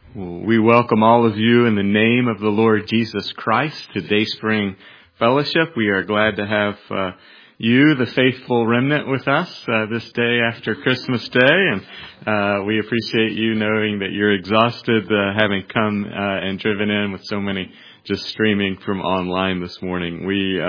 Well, we welcome all of you in the name of the Lord Jesus Christ to Dayspring Fellowship. We are glad to have you, the faithful remnant, with us this day after Christmas Day, and we appreciate you knowing that you're exhausted having come and driven in with so many just streaming from online this morning. We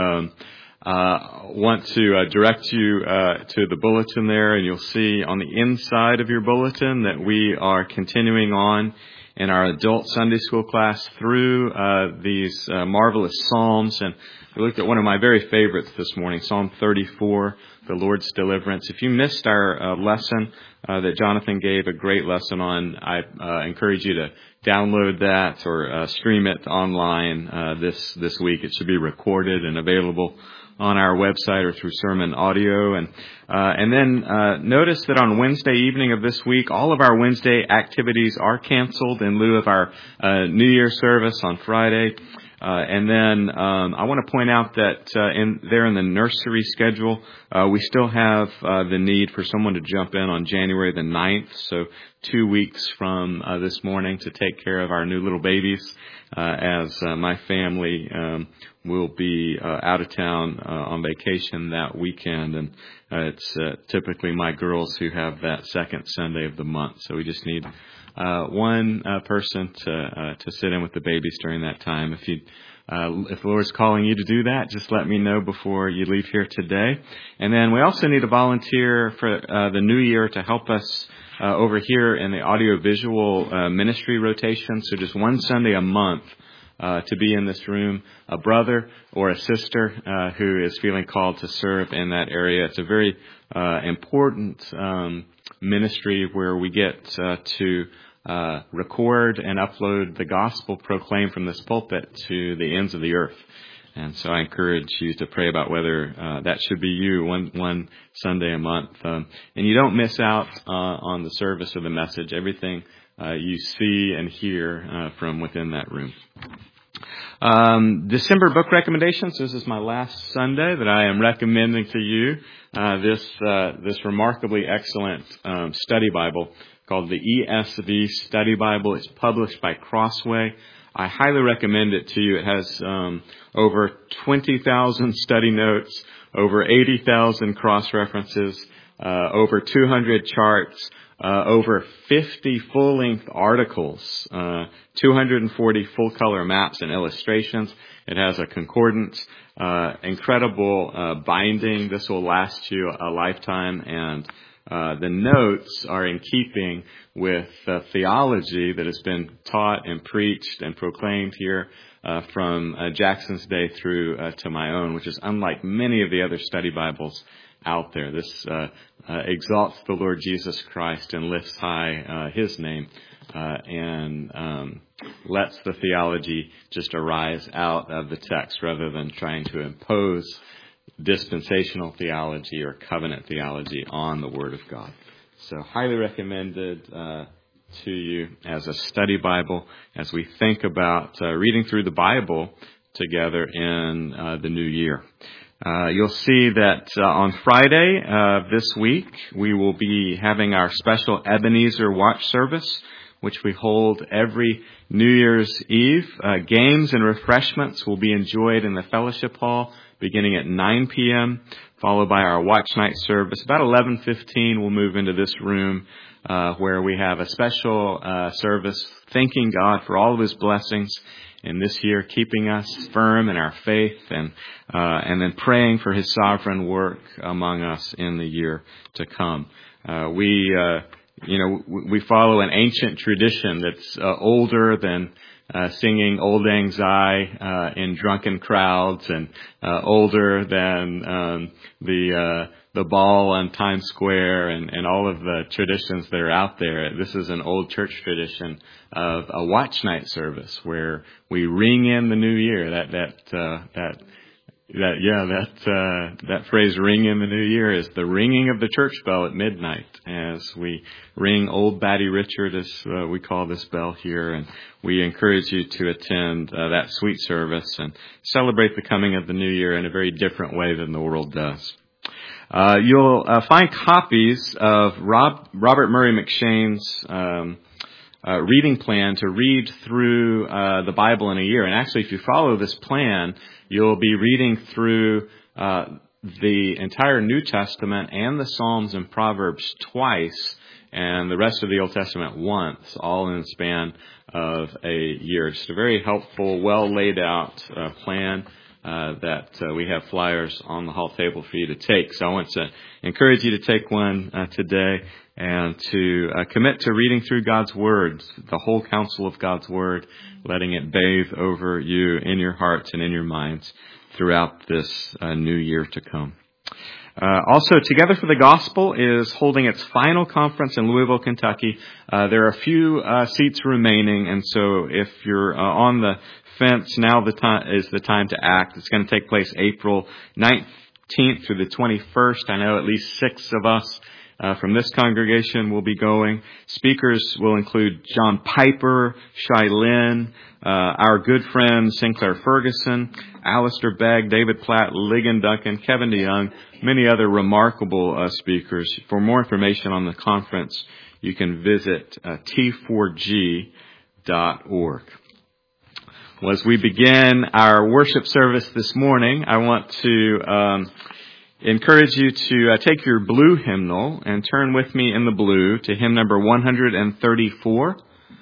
want to direct you to the bulletin there, and you'll see on the inside of your bulletin that we are continuing on in our adult Sunday school class through these marvelous Psalms. And we looked at one of my very favorites this morning, Psalm 34, the Lord's Deliverance. If you missed our lesson that Jonathan gave a great lesson on, I encourage you to download that or stream it online this week. It should be recorded and available on our website or through sermon audio. And then notice that on Wednesday evening of this week, all of our Wednesday activities are canceled in lieu of our New Year service on Friday. And then I want to point out that in the nursery schedule, we still have the need for someone to jump in on January the 9th, so 2 weeks from this morning, to take care of our new little babies, as my family will be out of town on vacation that weekend, and it's typically my girls who have that second Sunday of the month. So we just need one person to sit in with the babies during that time. If the Lord's calling you to do that, just let me know before you leave here today. And then we also need a volunteer for the new year to help us over here in the audiovisual ministry rotation. So just one Sunday a month to be in this room, a brother or a sister who is feeling called to serve in that area. It's a very important ministry where we get to record and upload the gospel proclaimed from this pulpit to the ends of the earth. And so I encourage you to pray about whether that should be you one Sunday a month. And you don't miss out on the service or the message. Everything you see and hear from within that room. December book recommendations. This is my last Sunday that I am recommending to you this remarkably excellent study Bible called the ESV Study Bible. It's published by Crossway. I highly recommend it to you. It has over 20,000 study notes, over 80,000 cross-references, over 200 charts, over 50 full-length articles, 240 full-color maps and illustrations. It has a concordance, incredible binding. This will last you a lifetime, and the notes are in keeping with the theology that has been taught and preached and proclaimed here from Jackson's day through to my own, which is unlike many of the other study Bibles out there. This exalts the Lord Jesus Christ and lifts high His name and lets the theology just arise out of the text rather than trying to impose dispensational theology or covenant theology on the Word of God. So highly recommended to you as a study Bible as we think about reading through the Bible together in the new year. You'll see that on Friday this week, we will be having our special Ebenezer Watch service, which we hold every New Year's Eve. Games and refreshments will be enjoyed in the fellowship hall beginning at 9 p.m., followed by our watch night service. About 11:15, we'll move into this room where we have a special service thanking God for all of His blessings in this year, keeping us firm in our faith, and then praying for His sovereign work among us in the year to come. We follow an ancient tradition that's older than singing Old Lang Syne in drunken crowds, and older than the ball on Times Square and all of the traditions that are out there. This is an old church tradition of a watch night service where we ring in the new year. That phrase, ring in the new year, is the ringing of the church bell at midnight as we ring Old Batty Richard, as we call this bell here. And we encourage you to attend that sweet service and celebrate the coming of the new year in a very different way than the world does. You'll find copies of Robert Murray McShane's reading plan to read through the Bible in a year. And actually, if you follow this plan, you'll be reading through the entire New Testament and the Psalms and Proverbs twice, and the rest of the Old Testament once, all in the span of a year. Just a very helpful, well laid out plan that we have flyers on the hall table for you to take. So I want to encourage you to take one today and to commit to reading through God's Word, the whole counsel of God's Word, letting it bathe over you in your hearts and in your minds throughout this new year to come. Also, Together for the Gospel is holding its final conference in Louisville, Kentucky. There are a few seats remaining, and so if you're on the fence, now is the time to act. It's going to take place April 19th through the 21st. I know at least 6 of us from this congregation will be going. Speakers will include John Piper, Shai Lin, our good friend Sinclair Ferguson, Alistair Begg, David Platt, Ligon Duncan, Kevin DeYoung, many other remarkable speakers. For more information on the conference, you can visit t4g.org. Well, as we begin our worship service this morning, I want to encourage you to take your blue hymnal and turn with me in the blue to hymn number 134.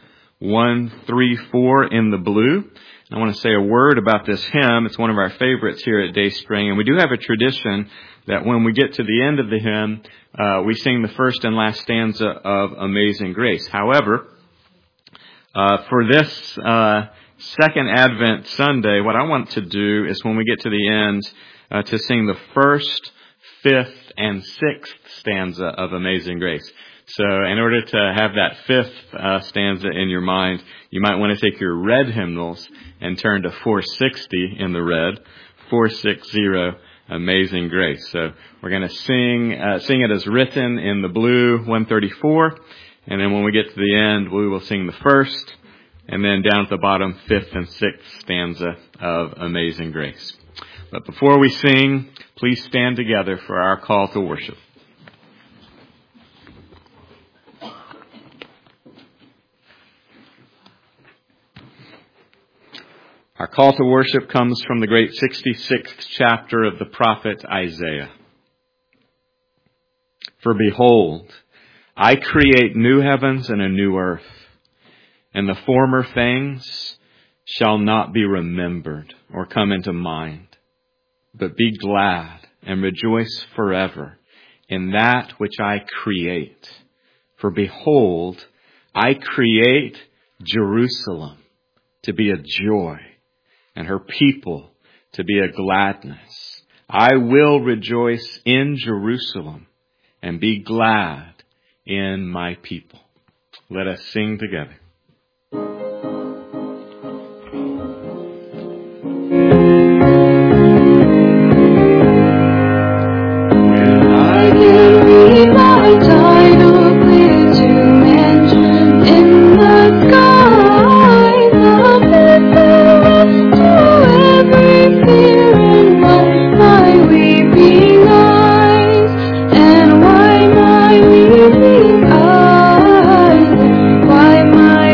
134 in the blue. I want to say a word about this hymn. It's one of our favorites here at Dayspring, and we do have a tradition that when we get to the end of the hymn, we sing the first and last stanza of Amazing Grace. However, for this second Advent Sunday, what I want to do is when we get to the end, to sing the first, fifth, and sixth stanza of Amazing Grace. So in order to have that fifth stanza in your mind, you might want to take your red hymnals and turn to 460 in the red, 460, Amazing Grace. So we're going to sing it as written in the blue, 134, and then when we get to the end, we will sing the first, and then down at the bottom, fifth and sixth stanza of Amazing Grace. But before we sing, please stand together for our call to worship. Our call to worship comes from the great 66th chapter of the prophet Isaiah. For behold, I create new heavens and a new earth, and the former things shall not be remembered or come into mind. But be glad and rejoice forever in that which I create. For behold, I create Jerusalem to be a joy, and her people to be a gladness. I will rejoice in Jerusalem and be glad in my people. Let us sing together. Why my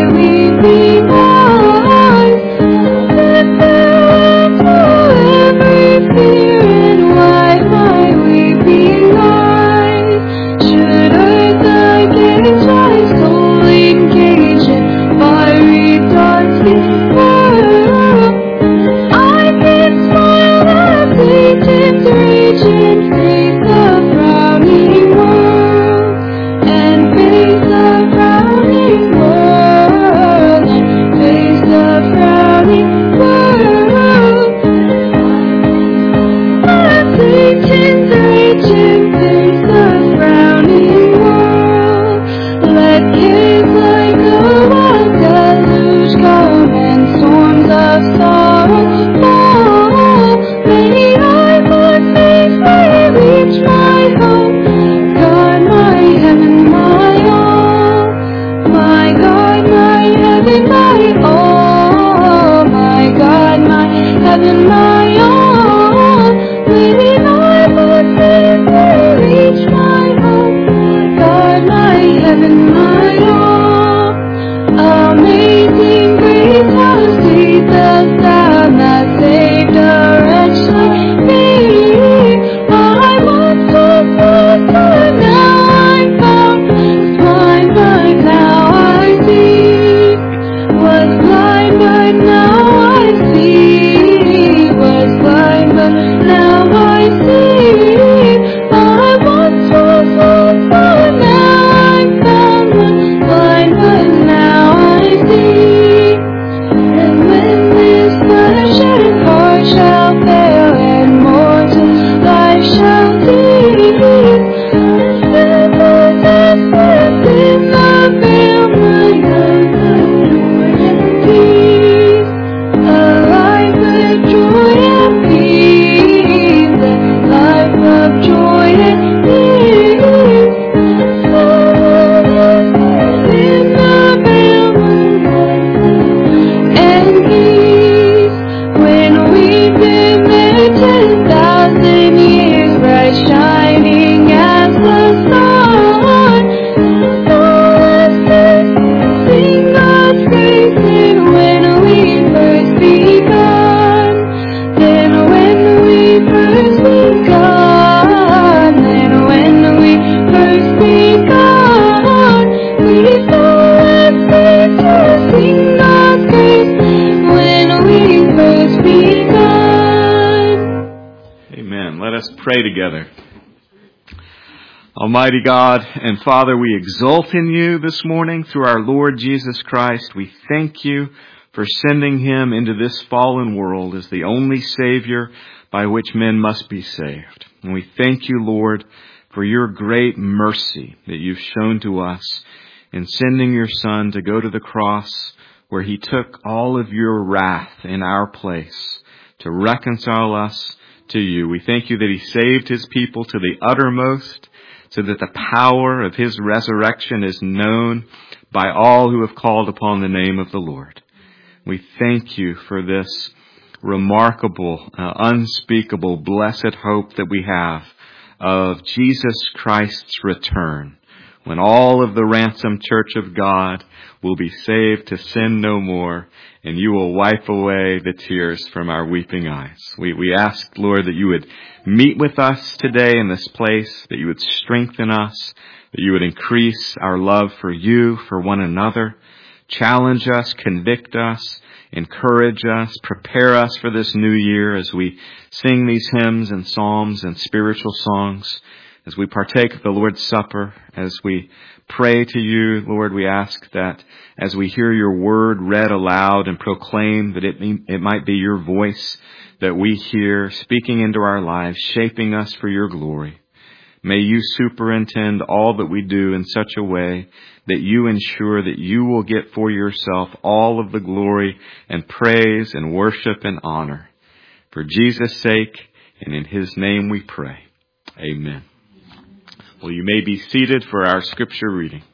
pray together. Almighty God and Father, we exult in you this morning through our Lord Jesus Christ. We thank you for sending him into this fallen world as the only Savior by which men must be saved. And we thank you, Lord, for your great mercy that you've shown to us in sending your Son to go to the cross where he took all of your wrath in our place to reconcile us to you. We thank you that he saved his people to the uttermost, so that the power of his resurrection is known by all who have called upon the name of the Lord. We thank you for this remarkable, unspeakable, blessed hope that we have of Jesus Christ's return, when all of the ransomed church of God will be saved to sin no more, and you will wipe away the tears from our weeping eyes. We ask, Lord, that you would meet with us today in this place, that you would strengthen us, that you would increase our love for you, for one another, challenge us, convict us, encourage us, prepare us for this new year as we sing these hymns and psalms and spiritual songs, as we partake of the Lord's Supper, as we pray to you, Lord. We ask that as we hear your word read aloud and proclaimed, that it might be your voice that we hear speaking into our lives, shaping us for your glory. May you superintend all that we do in such a way that you ensure that you will get for yourself all of the glory and praise and worship and honor. For Jesus' sake and in his name we pray. Amen. Well, you may be seated for our scripture reading.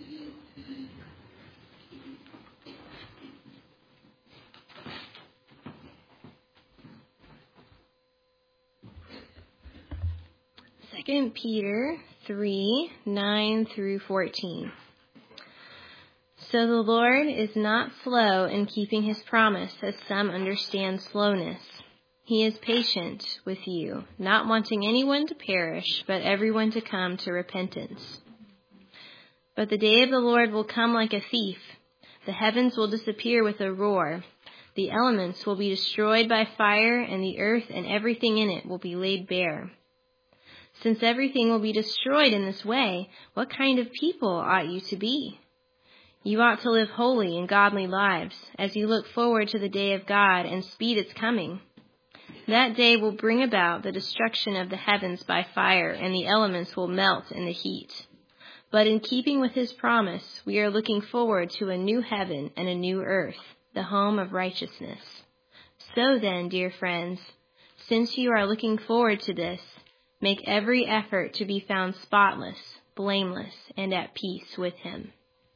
Second Peter 3:9 through 14. So the Lord is not slow in keeping his promise, as some understand slowness. He is patient with you, not wanting anyone to perish, but everyone to come to repentance. But the day of the Lord will come like a thief. The heavens will disappear with a roar. The elements will be destroyed by fire, and the earth and everything in it will be laid bare. Since everything will be destroyed in this way, what kind of people ought you to be? You ought to live holy and godly lives, as you look forward to the day of God and speed its coming. That day will bring about the destruction of the heavens by fire, and the elements will melt in the heat. But in keeping with his promise, we are looking forward to a new heaven and a new earth, the home of righteousness. So then, dear friends, since you are looking forward to this, make every effort to be found spotless, blameless, and at peace with him.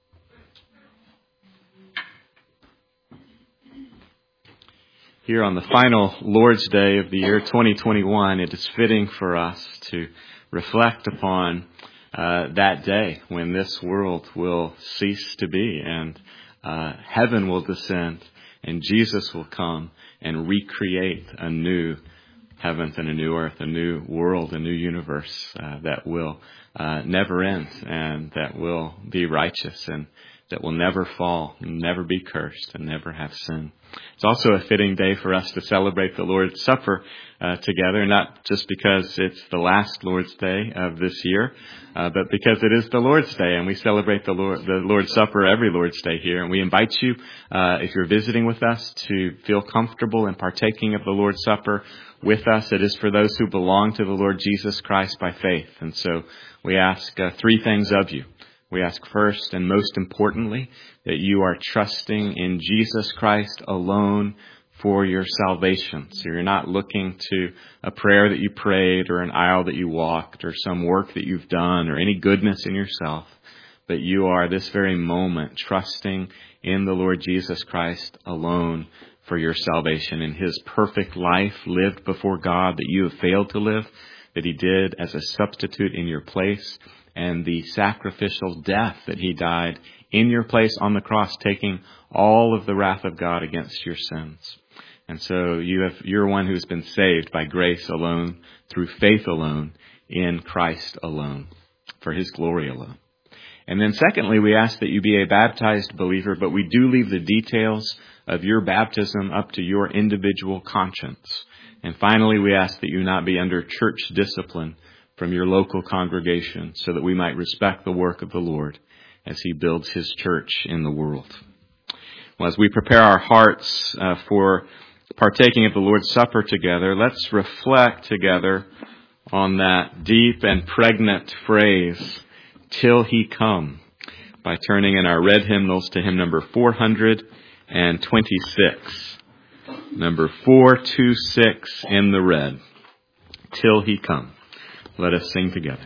Here on the final Lord's Day of the year 2021, it is fitting for us to reflect upon that day when this world will cease to be and heaven will descend and Jesus will come and recreate a new heavens and a new earth, a new world, a new universe that will never end and that will be righteous and that will never fall, never be cursed, and never have sin. It's also a fitting day for us to celebrate the Lord's Supper together, not just because it's the last Lord's Day of this year, but because it is the Lord's Day, and we celebrate the Lord's Supper every Lord's Day here. And we invite you, if you're visiting with us, to feel comfortable in partaking of the Lord's Supper with us. It is for those who belong to the Lord Jesus Christ by faith. And so we ask three things of you. We ask first and most importantly that you are trusting in Jesus Christ alone for your salvation. So you're not looking to a prayer that you prayed or an aisle that you walked or some work that you've done or any goodness in yourself, but you are this very moment trusting in the Lord Jesus Christ alone for your salvation, in his perfect life lived before God that you have failed to live, that he did as a substitute in your place, and the sacrificial death that he died in your place on the cross, taking all of the wrath of God against your sins. And so you're one who's been saved by grace alone, through faith alone, in Christ alone, for his glory alone. And then secondly, we ask that you be a baptized believer, but we do leave the details of your baptism up to your individual conscience. And finally, we ask that you not be under church discipline from your local congregation, so that we might respect the work of the Lord as He builds His church in the world. Well, as we prepare our hearts for partaking of the Lord's Supper together, let's reflect together on that deep and pregnant phrase, "till He come," by turning in our red hymnals to hymn number 426. Number 426 in the red. "Till He come." Let us sing together.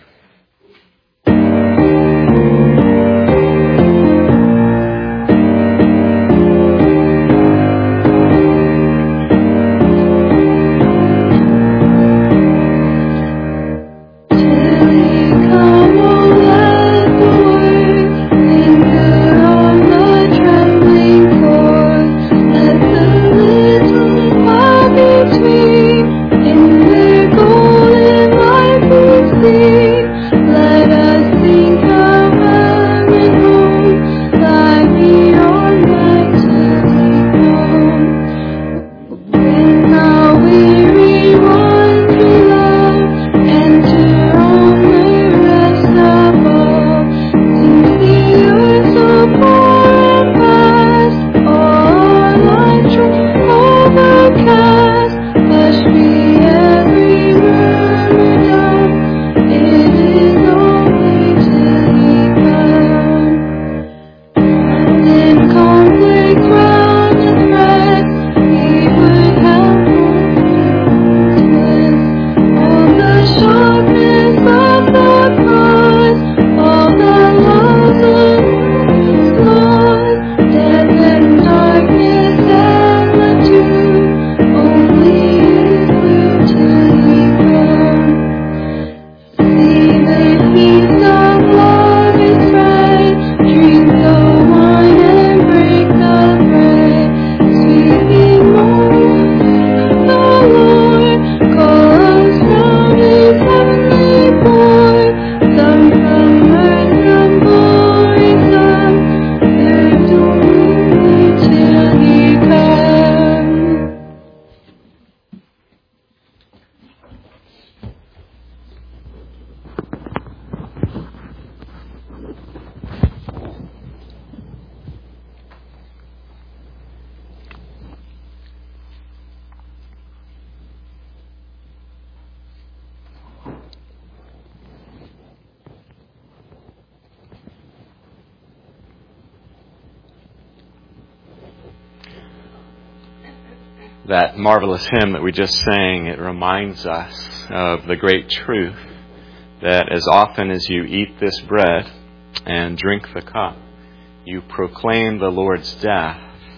That marvelous hymn that we just sang, it reminds us of the great truth that as often as you eat this bread and drink the cup, you proclaim the Lord's death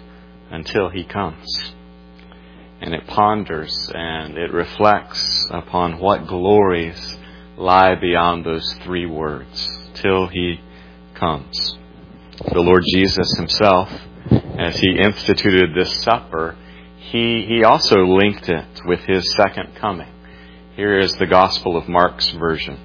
until He comes. And it ponders and it reflects upon what glories lie beyond those three words, till He comes. The Lord Jesus Himself, as He instituted this supper, He also linked it with His second coming. Here is the Gospel of Mark's version.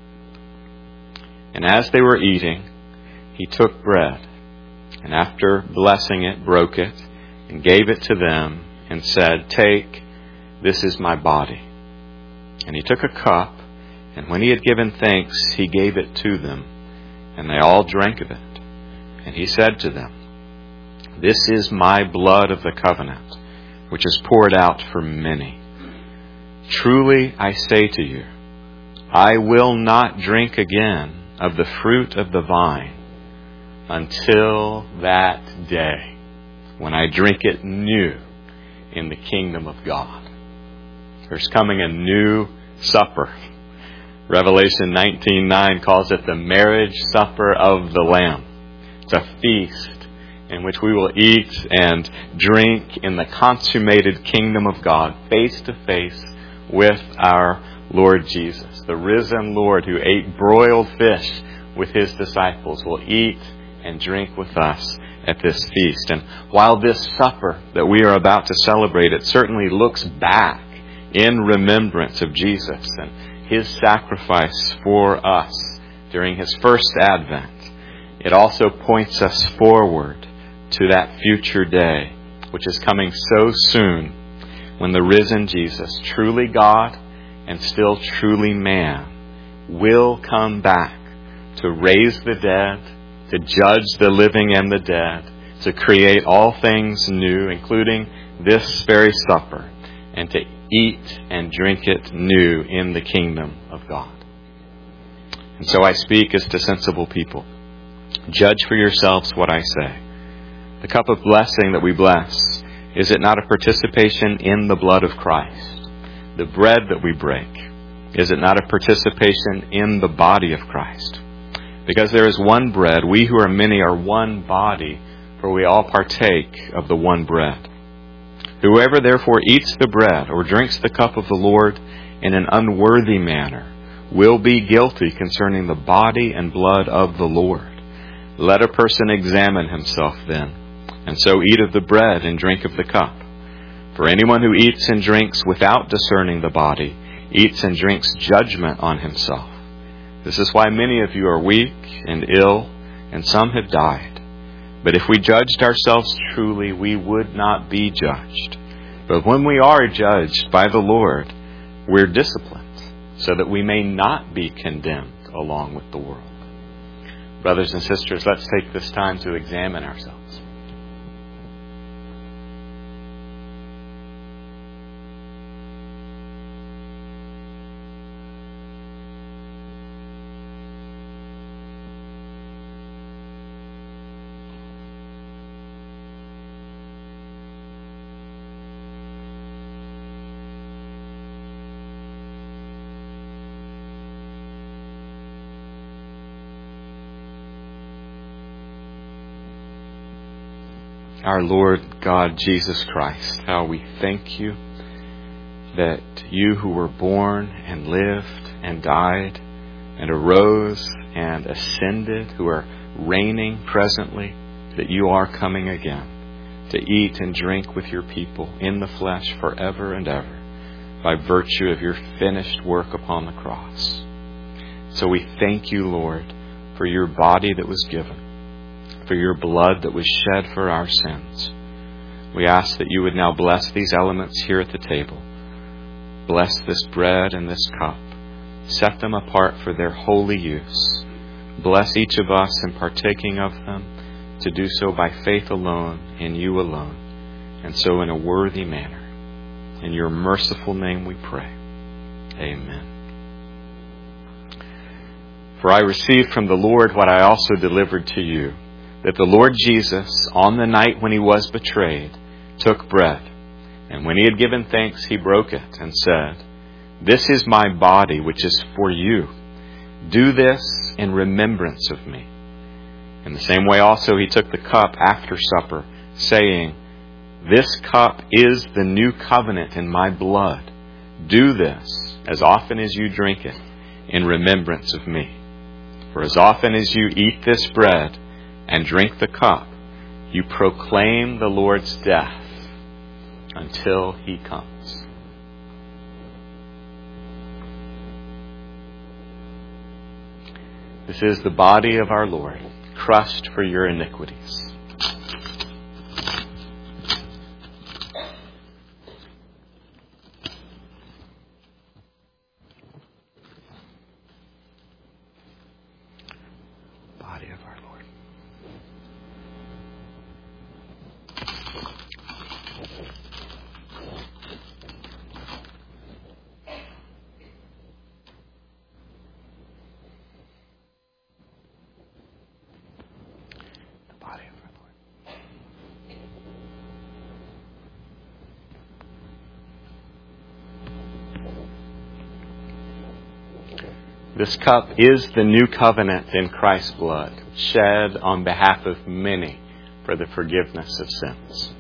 "And as they were eating, He took bread, and after blessing it, broke it, and gave it to them, and said, 'Take, this is my body.' And He took a cup, and when He had given thanks, He gave it to them, and they all drank of it. And He said to them, 'This is my blood of the covenant, which is poured out for many. Truly I say to you, I will not drink again of the fruit of the vine until that day when I drink it new in the kingdom of God.'" There's coming a new supper. Revelation 19:9 calls it the marriage supper of the Lamb. It's a feast in which we will eat and drink in the consummated kingdom of God, face to face with our Lord Jesus. The risen Lord who ate broiled fish with His disciples will eat and drink with us at this feast. And while this supper that we are about to celebrate, it certainly looks back in remembrance of Jesus and His sacrifice for us during His first advent, it also points us forward to that future day, which is coming so soon, when the risen Jesus, truly God and still truly man, will come back to raise the dead, to judge the living and the dead, to create all things new, including this very supper, and to eat and drink it new in the kingdom of God. And so I speak as to sensible people. Judge for yourselves what I say. The cup of blessing that we bless, is it not a participation in the blood of Christ? The bread that we break, is it not a participation in the body of Christ? Because there is one bread, we who are many are one body, for we all partake of the one bread. Whoever therefore eats the bread or drinks the cup of the Lord in an unworthy manner will be guilty concerning the body and blood of the Lord. Let a person examine himself then, and so eat of the bread and drink of the cup. For anyone who eats and drinks without discerning the body eats and drinks judgment on himself. This is why many of you are weak and ill, and some have died. But if we judged ourselves truly, we would not be judged. But when we are judged by the Lord, we're disciplined, so that we may not be condemned along with the world. Brothers and sisters, let's take this time to examine ourselves. Our Lord God Jesus Christ, how we thank you that you who were born and lived and died and arose and ascended, who are reigning presently, that you are coming again to eat and drink with your people in the flesh forever and ever by virtue of your finished work upon the cross. So we thank you, Lord, for your body that was given, for your blood that was shed for our sins. We ask that you would now bless these elements here at the table. Bless this bread and this cup. Set them apart for their holy use. Bless each of us in partaking of them, to do so by faith alone, in you alone, and so in a worthy manner. In your merciful name we pray. Amen. For I received from the Lord what I also delivered to you, that the Lord Jesus, on the night when he was betrayed, took bread, and when he had given thanks, he broke it and said, "This is my body, which is for you. Do this in remembrance of me." In the same way also he took the cup after supper, saying, "This cup is the new covenant in my blood. Do this, as often as you drink it, in remembrance of me. For as often as you eat this bread and drink the cup, you proclaim the Lord's death until he comes." This is the body of our Lord, crushed for your iniquities. Body of our Lord. This cup is the new covenant in Christ's blood, shed on behalf of many for the forgiveness of sins.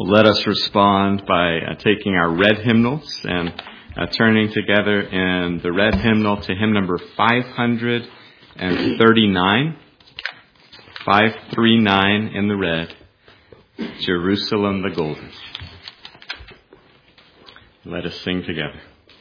Let us respond by taking our red hymnals and turning together in the red hymnal to hymn number 539. 539 in the red, Jerusalem the Golden. Let us sing together.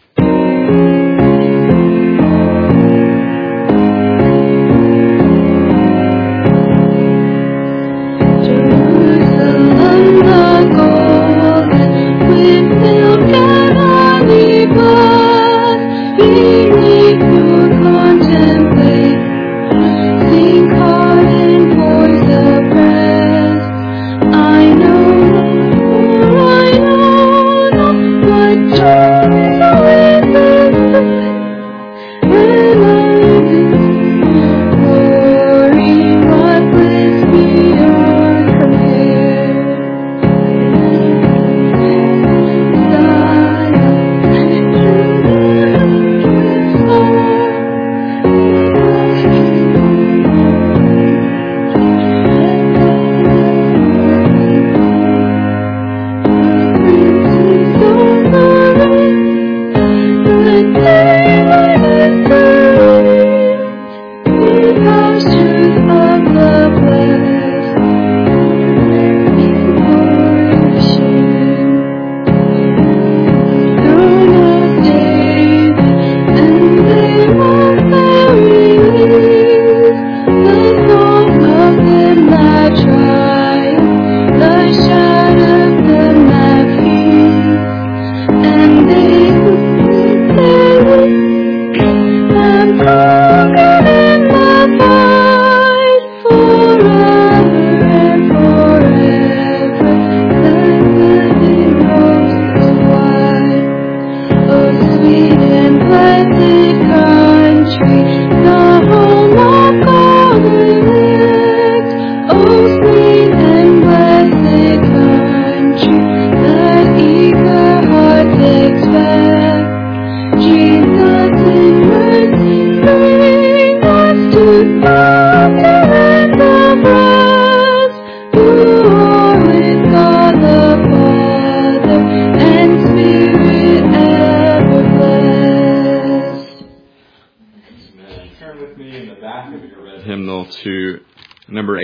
To number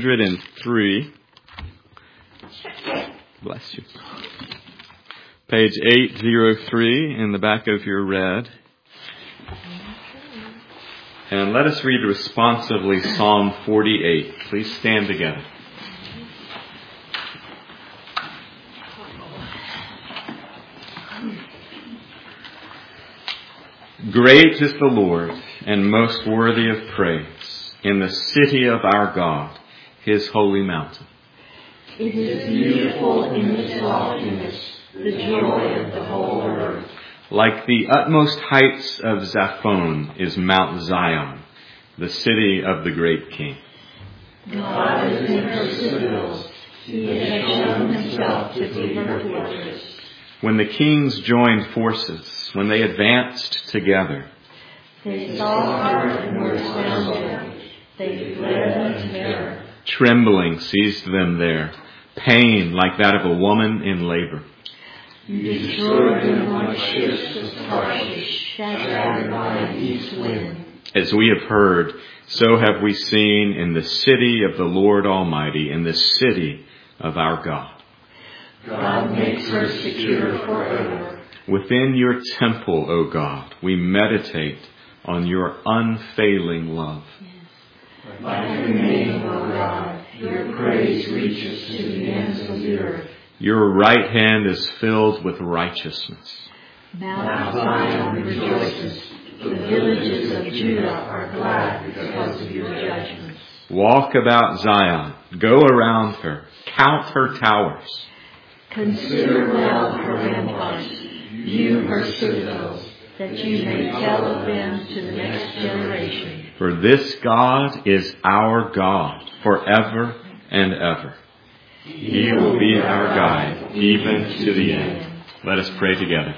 803. Bless you. Page 803 in the back of your red. And let us read responsively Psalm 48. Please stand together. Great is the Lord and most worthy of praise in the city of our God, His holy mountain. It is beautiful in its loftiness, the joy of the whole earth. Like the utmost heights of Zaphon is Mount Zion, the city of the great King. God is in her citadels. He has shown Himself to be her fortress. When the kings joined forces, when they advanced together, they saw her and were astounded. They fled in terror. Trembling seized them there, pain like that of a woman in labor. You destroyed them like ships of Tarshish, shattered by an east wind. As we have heard, so have we seen in the city of the Lord Almighty, in the city of our God. God makes her secure forever. Within your temple, O God, we meditate on your unfailing love. Like your name, O God, your praise reaches to the ends of the earth. Your right hand is filled with righteousness. Mount Zion rejoices. The villages of Judah are glad because of your judgments. Walk about Zion. Go around her. Count her towers. Consider well her ramparts. View her citadels, that you may tell of them to the next generation. For this God is our God forever and ever. He will be our guide even to the end. Let us pray together.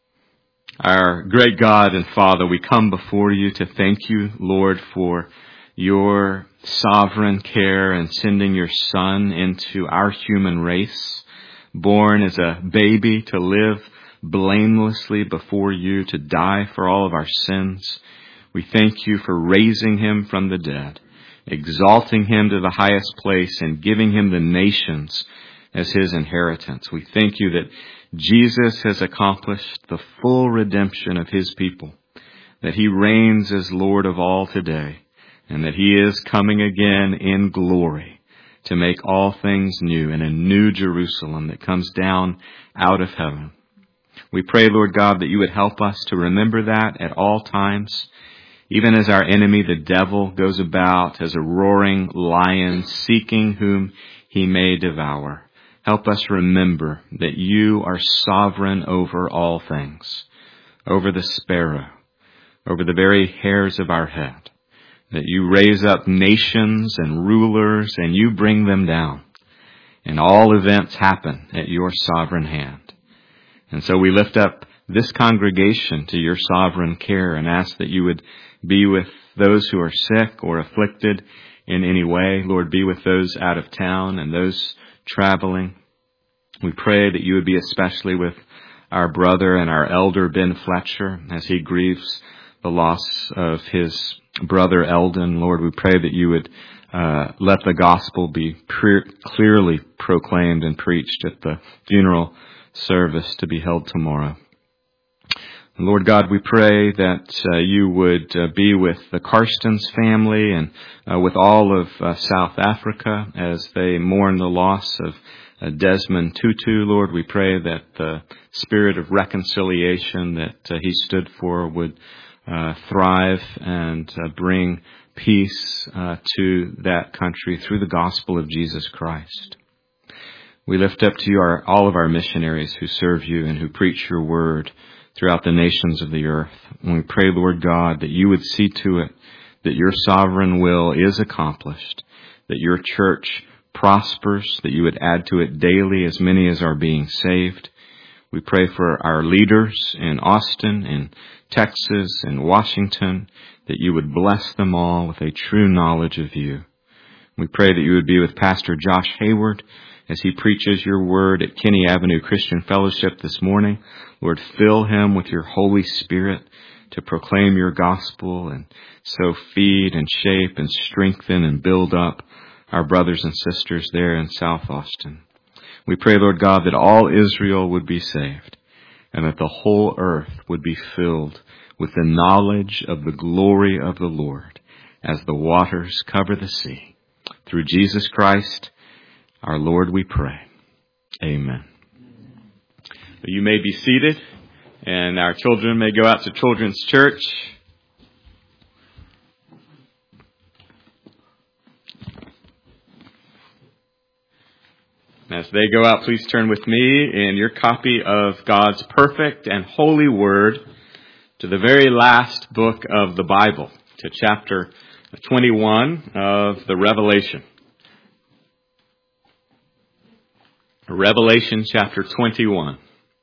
Our great God and Father, we come before you to thank you, Lord, for your sovereign care in sending your Son into our human race, born as a baby to live blamelessly before you, to die for all of our sins. We thank you for raising him from the dead, exalting him to the highest place, and giving him the nations as his inheritance. We thank you that Jesus has accomplished the full redemption of his people, that he reigns as Lord of all today, and that he is coming again in glory to make all things new in a new Jerusalem that comes down out of heaven. We pray, Lord God, that you would help us to remember that at all times, even as our enemy, the devil, goes about as a roaring lion seeking whom he may devour. Help us remember that you are sovereign over all things, over the sparrow, over the very hairs of our head, that you raise up nations and rulers and you bring them down, and all events happen at your sovereign hand. And so we lift up this congregation to your sovereign care and ask that you would be with those who are sick or afflicted in any way. Lord, be with those out of town and those traveling. We pray that you would be especially with our brother and our elder Ben Fletcher as he grieves the loss of his brother Eldon. Lord, we pray that you would let the gospel be clearly proclaimed and preached at the funeral service to be held tomorrow. Lord God, we pray that you would be with the Karstens family and with all of South Africa as they mourn the loss of Desmond Tutu. Lord, we pray that the spirit of reconciliation that he stood for would thrive and bring peace to that country through the gospel of Jesus Christ. We lift up to you all of our missionaries who serve you and who preach your word throughout the nations of the earth. And we pray, Lord God, that you would see to it that your sovereign will is accomplished, that your church prospers, that you would add to it daily as many as are being saved. We pray for our leaders in Austin, in Texas, in Washington, that you would bless them all with a true knowledge of you. We pray that you would be with Pastor Josh Hayward as he preaches your word at Kinney Avenue Christian Fellowship this morning. Lord, fill him with your Holy Spirit to proclaim your gospel and so feed and shape and strengthen and build up our brothers and sisters there in South Austin. We pray, Lord God, that all Israel would be saved and that the whole earth would be filled with the knowledge of the glory of the Lord as the waters cover the sea. Through Jesus Christ, our Lord, we pray. Amen. You may be seated, and our children may go out to Children's Church. As they go out, please turn with me in your copy of God's perfect and holy word to the very last book of the Bible, to chapter 21 of the Revelation. Revelation chapter 21.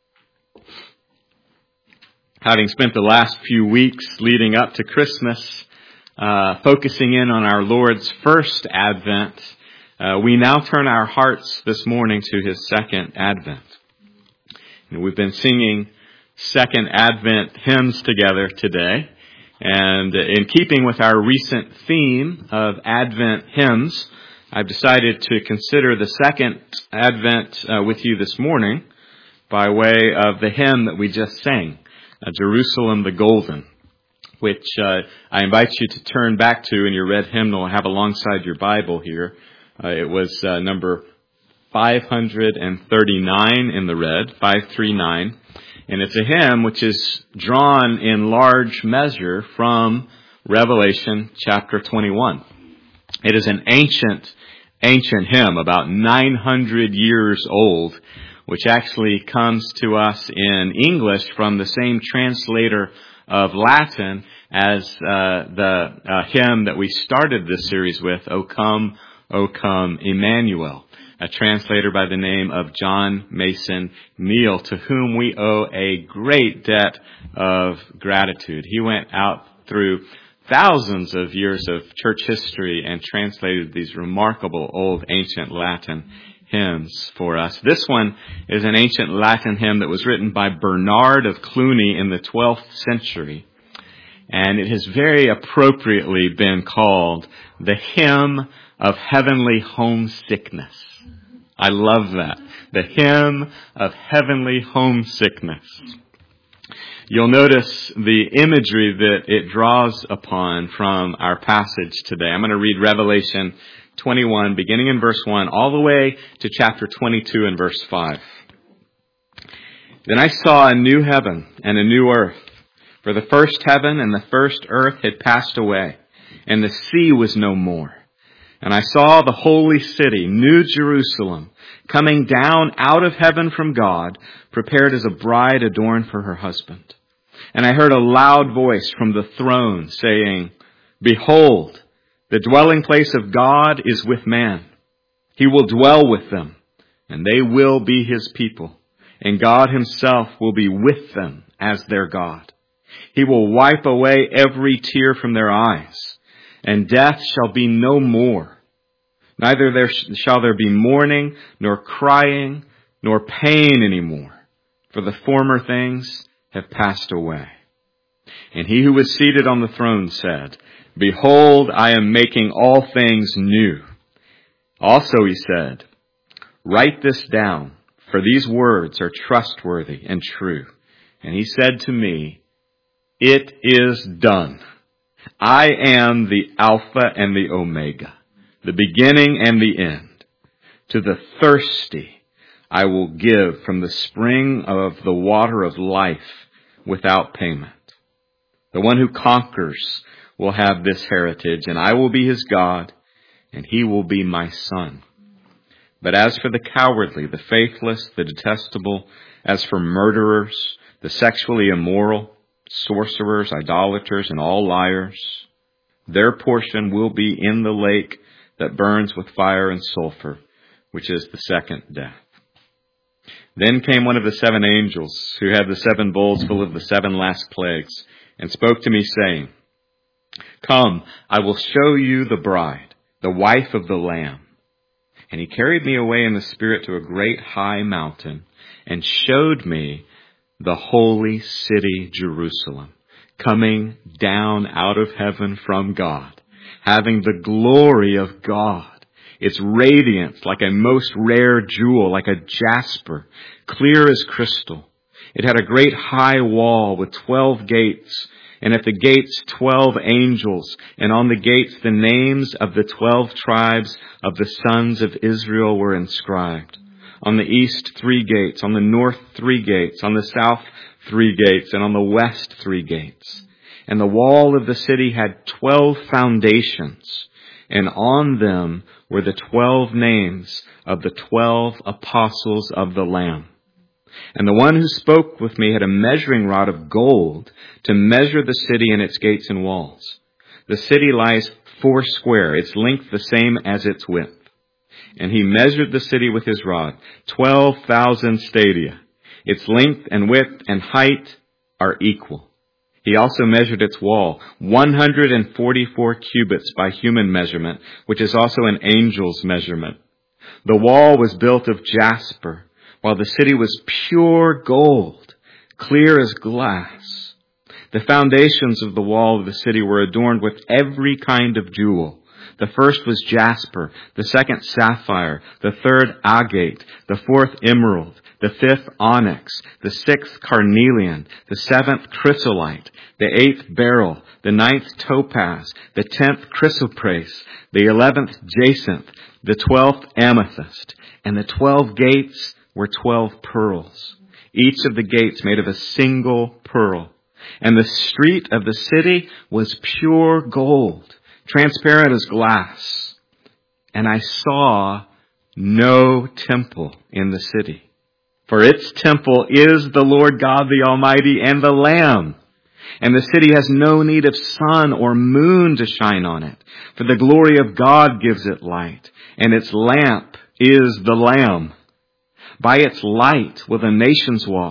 Having spent the last few weeks leading up to Christmas, focusing in on our Lord's first advent, we now turn our hearts this morning to his second advent. And we've been singing second advent hymns together today. And in keeping with our recent theme of Advent hymns, I've decided to consider the second Advent with you this morning by way of the hymn that we just sang, Jerusalem the Golden, which I invite you to turn back to in your red hymnal and have alongside your Bible here. It was number 539 in the red, 539. And it's a hymn which is drawn in large measure from Revelation chapter 21. It is an ancient hymn, about 900 years old, which actually comes to us in English from the same translator of Latin as the hymn that we started this series with, O Come, Emmanuel, a translator by the name of John Mason Neal, to whom we owe a great debt of gratitude. He went out through thousands of years of church history and translated these remarkable old ancient Latin hymns for us. This one is an ancient Latin hymn that was written by Bernard of Cluny in the 12th century. And it has very appropriately been called the Hymn of Heavenly Homesickness. I love that. The Hymn of Heavenly Homesickness. You'll notice the imagery that it draws upon from our passage today. I'm going to read Revelation 21, beginning in verse 1, all the way to chapter 22 and verse 5. Then I saw a new heaven and a new earth, for the first heaven and the first earth had passed away, and the sea was no more. And I saw the holy city, New Jerusalem, coming down out of heaven from God, prepared as a bride adorned for her husband. And I heard a loud voice from the throne saying, Behold, the dwelling place of God is with man. He will dwell with them, and they will be his people. And God himself will be with them as their God. He will wipe away every tear from their eyes, and death shall be no more. Neither shall there be mourning, nor crying, nor pain anymore, for the former things have passed away. And he who was seated on the throne said, Behold, I am making all things new. Also he said, Write this down, for these words are trustworthy and true. And he said to me, It is done. I am the Alpha and the Omega, the beginning and the end. To the thirsty I will give from the spring of the water of life without payment. The one who conquers will have this heritage, and I will be his God, and he will be my son. But as for the cowardly, the faithless, the detestable, as for murderers, the sexually immoral, sorcerers, idolaters, and all liars, their portion will be in the lake that burns with fire and sulfur, which is the second death. Then came one of the seven angels who had the seven bowls full of the seven last plagues, and spoke to me, saying, Come, I will show you the bride, the wife of the Lamb. And he carried me away in the Spirit to a great high mountain, and showed me the holy city Jerusalem, coming down out of heaven from God, having the glory of God, its radiance like a most rare jewel, like a jasper, clear as crystal. It had a great high wall with 12 gates, and at the gates 12 angels, and on the gates the names of the 12 tribes of the sons of Israel were inscribed. On the east 3 gates, on the north 3 gates, on the south 3 gates, and on the west 3 gates. And the wall of the city had 12 foundations, and on them were the 12 names of the 12 apostles of the Lamb. And the one who spoke with me had a measuring rod of gold to measure the city and its gates and walls. The city lies 4 square, its length the same as its width. And he measured the city with his rod, 12,000 stadia. Its length and width and height are equal. He also measured its wall, 144 cubits by human measurement, which is also an angel's measurement. The wall was built of jasper, while the city was pure gold, clear as glass. The foundations of the wall of the city were adorned with every kind of jewel. The first was jasper, the second sapphire, the third agate, the fourth emerald, the fifth onyx, the sixth carnelian, the seventh chrysolite, the eighth beryl, the ninth topaz, the 10th chrysoprase, the 11th jacinth, the 12th amethyst, and the 12 gates were 12 pearls, each of the gates made of a single pearl. And the street of the city was pure gold, transparent as glass. And I saw no temple in the city, for its temple is the Lord God the Almighty and the Lamb. And the city has no need of sun or moon to shine on it, for the glory of God gives it light, and its lamp is the Lamb. By its light will the nations walk,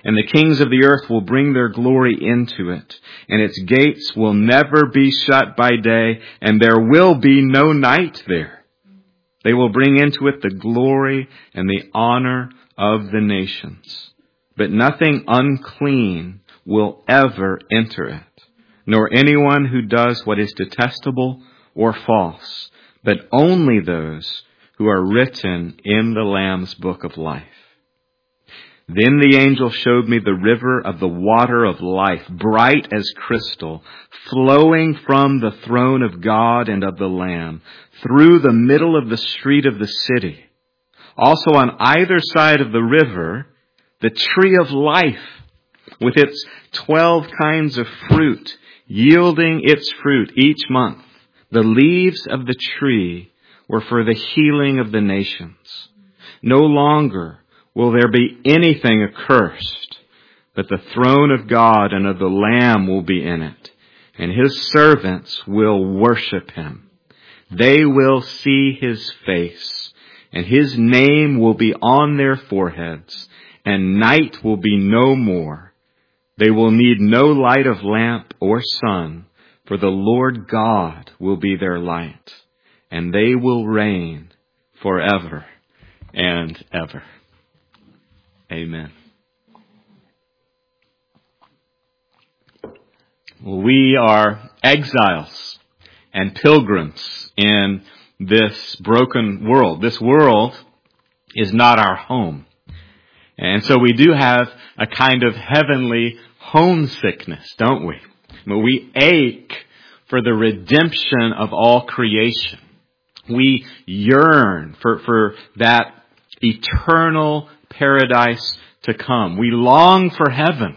and the kings of the earth will bring their glory into it, and its gates will never be shut by day, and there will be no night there. They will bring into it the glory and the honor of the nations. But nothing unclean will ever enter it, nor anyone who does what is detestable or false, but only those who are written in the Lamb's book of life. Then the angel showed me the river of the water of life, bright as crystal, flowing from the throne of God and of the Lamb, through the middle of the street of the city. Also on either side of the river, the tree of life, with its 12 kinds of fruit, yielding its fruit each month. The leaves of the tree were for the healing of the nations. No longer will there be anything accursed, but the throne of God and of the Lamb will be in it, and his servants will worship him. They will see his face, and his name will be on their foreheads, and night will be no more. They will need no light of lamp or sun, for the Lord God will be their light, and they will reign forever and ever. Amen. We are exiles and pilgrims in this broken world. This world is not our home. And so we do have a kind of heavenly homesickness, don't we? We ache for the redemption of all creation. We yearn for that eternal paradise to come. We long for heaven.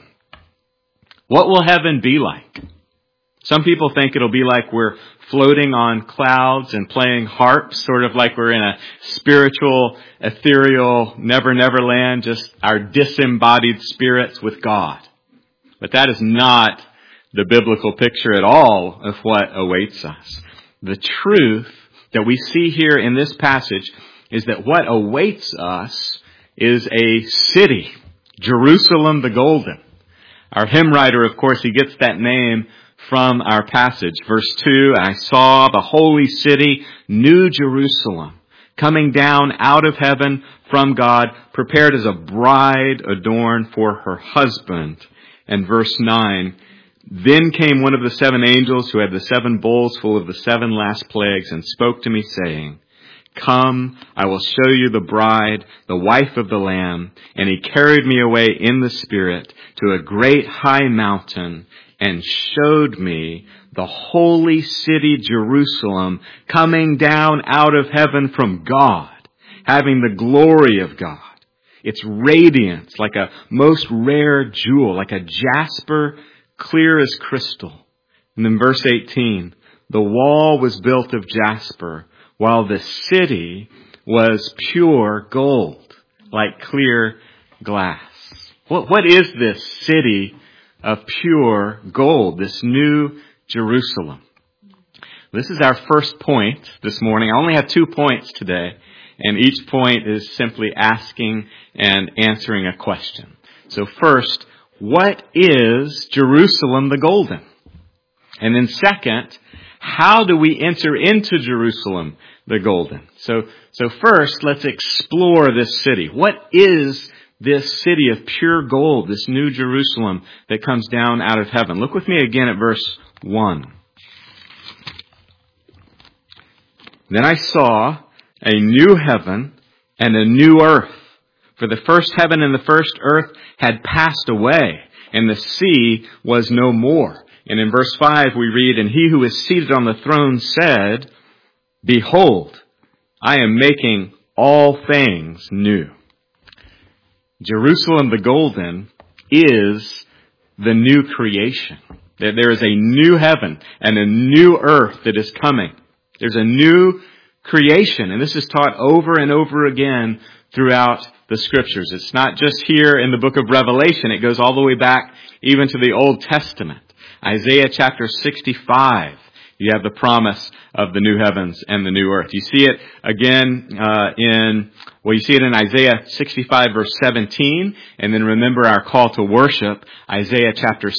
What will heaven be like? Some people think it'll be like we're floating on clouds and playing harps, sort of like we're in a spiritual, ethereal, never land, just our disembodied spirits with God. But that is not the biblical picture at all of what awaits us. The truth that we see here in this passage is that what awaits us is a city, Jerusalem the Golden. Our hymn writer, of course, he gets that name from our passage. Verse 2, I saw the holy city, New Jerusalem, coming down out of heaven from God, prepared as a bride adorned for her husband. And verse 9, then came one of the 7 angels who had the 7 bowls full of the 7 last plagues and spoke to me saying, come, I will show you the bride, the wife of the Lamb. And he carried me away in the Spirit to a great high mountain and showed me the holy city Jerusalem coming down out of heaven from God, having the glory of God. Its radiance like a most rare jewel, like a jasper, clear as crystal. And then verse 18, the wall was built of jasper, while the city was pure gold, like clear glass. What is this city of pure gold, this new Jerusalem? This is our first point this morning. I only have 2 points today, and each point is simply asking and answering a question. So first, what is Jerusalem the Golden? And then second, how do we enter into Jerusalem the Golden? So first, let's explore this city. What is this city of pure gold, this new Jerusalem that comes down out of heaven? Look with me again at verse 1. Then I saw a new heaven and a new earth. For the first heaven and the first earth had passed away, and the sea was no more. And in verse 5 we read, and he who is seated on the throne said, behold, I am making all things new. Jerusalem the Golden is the new creation. There is a new heaven and a new earth that is coming. There's a new creation, and this is taught over and over again throughout the Scriptures. It's not just here in the book of Revelation. It goes all the way back even to the Old Testament. Isaiah chapter 65 You have the promise of the new heavens and the new earth. You see it again you see it in Isaiah 65 verse 17, and then remember our call to worship, Isaiah chapter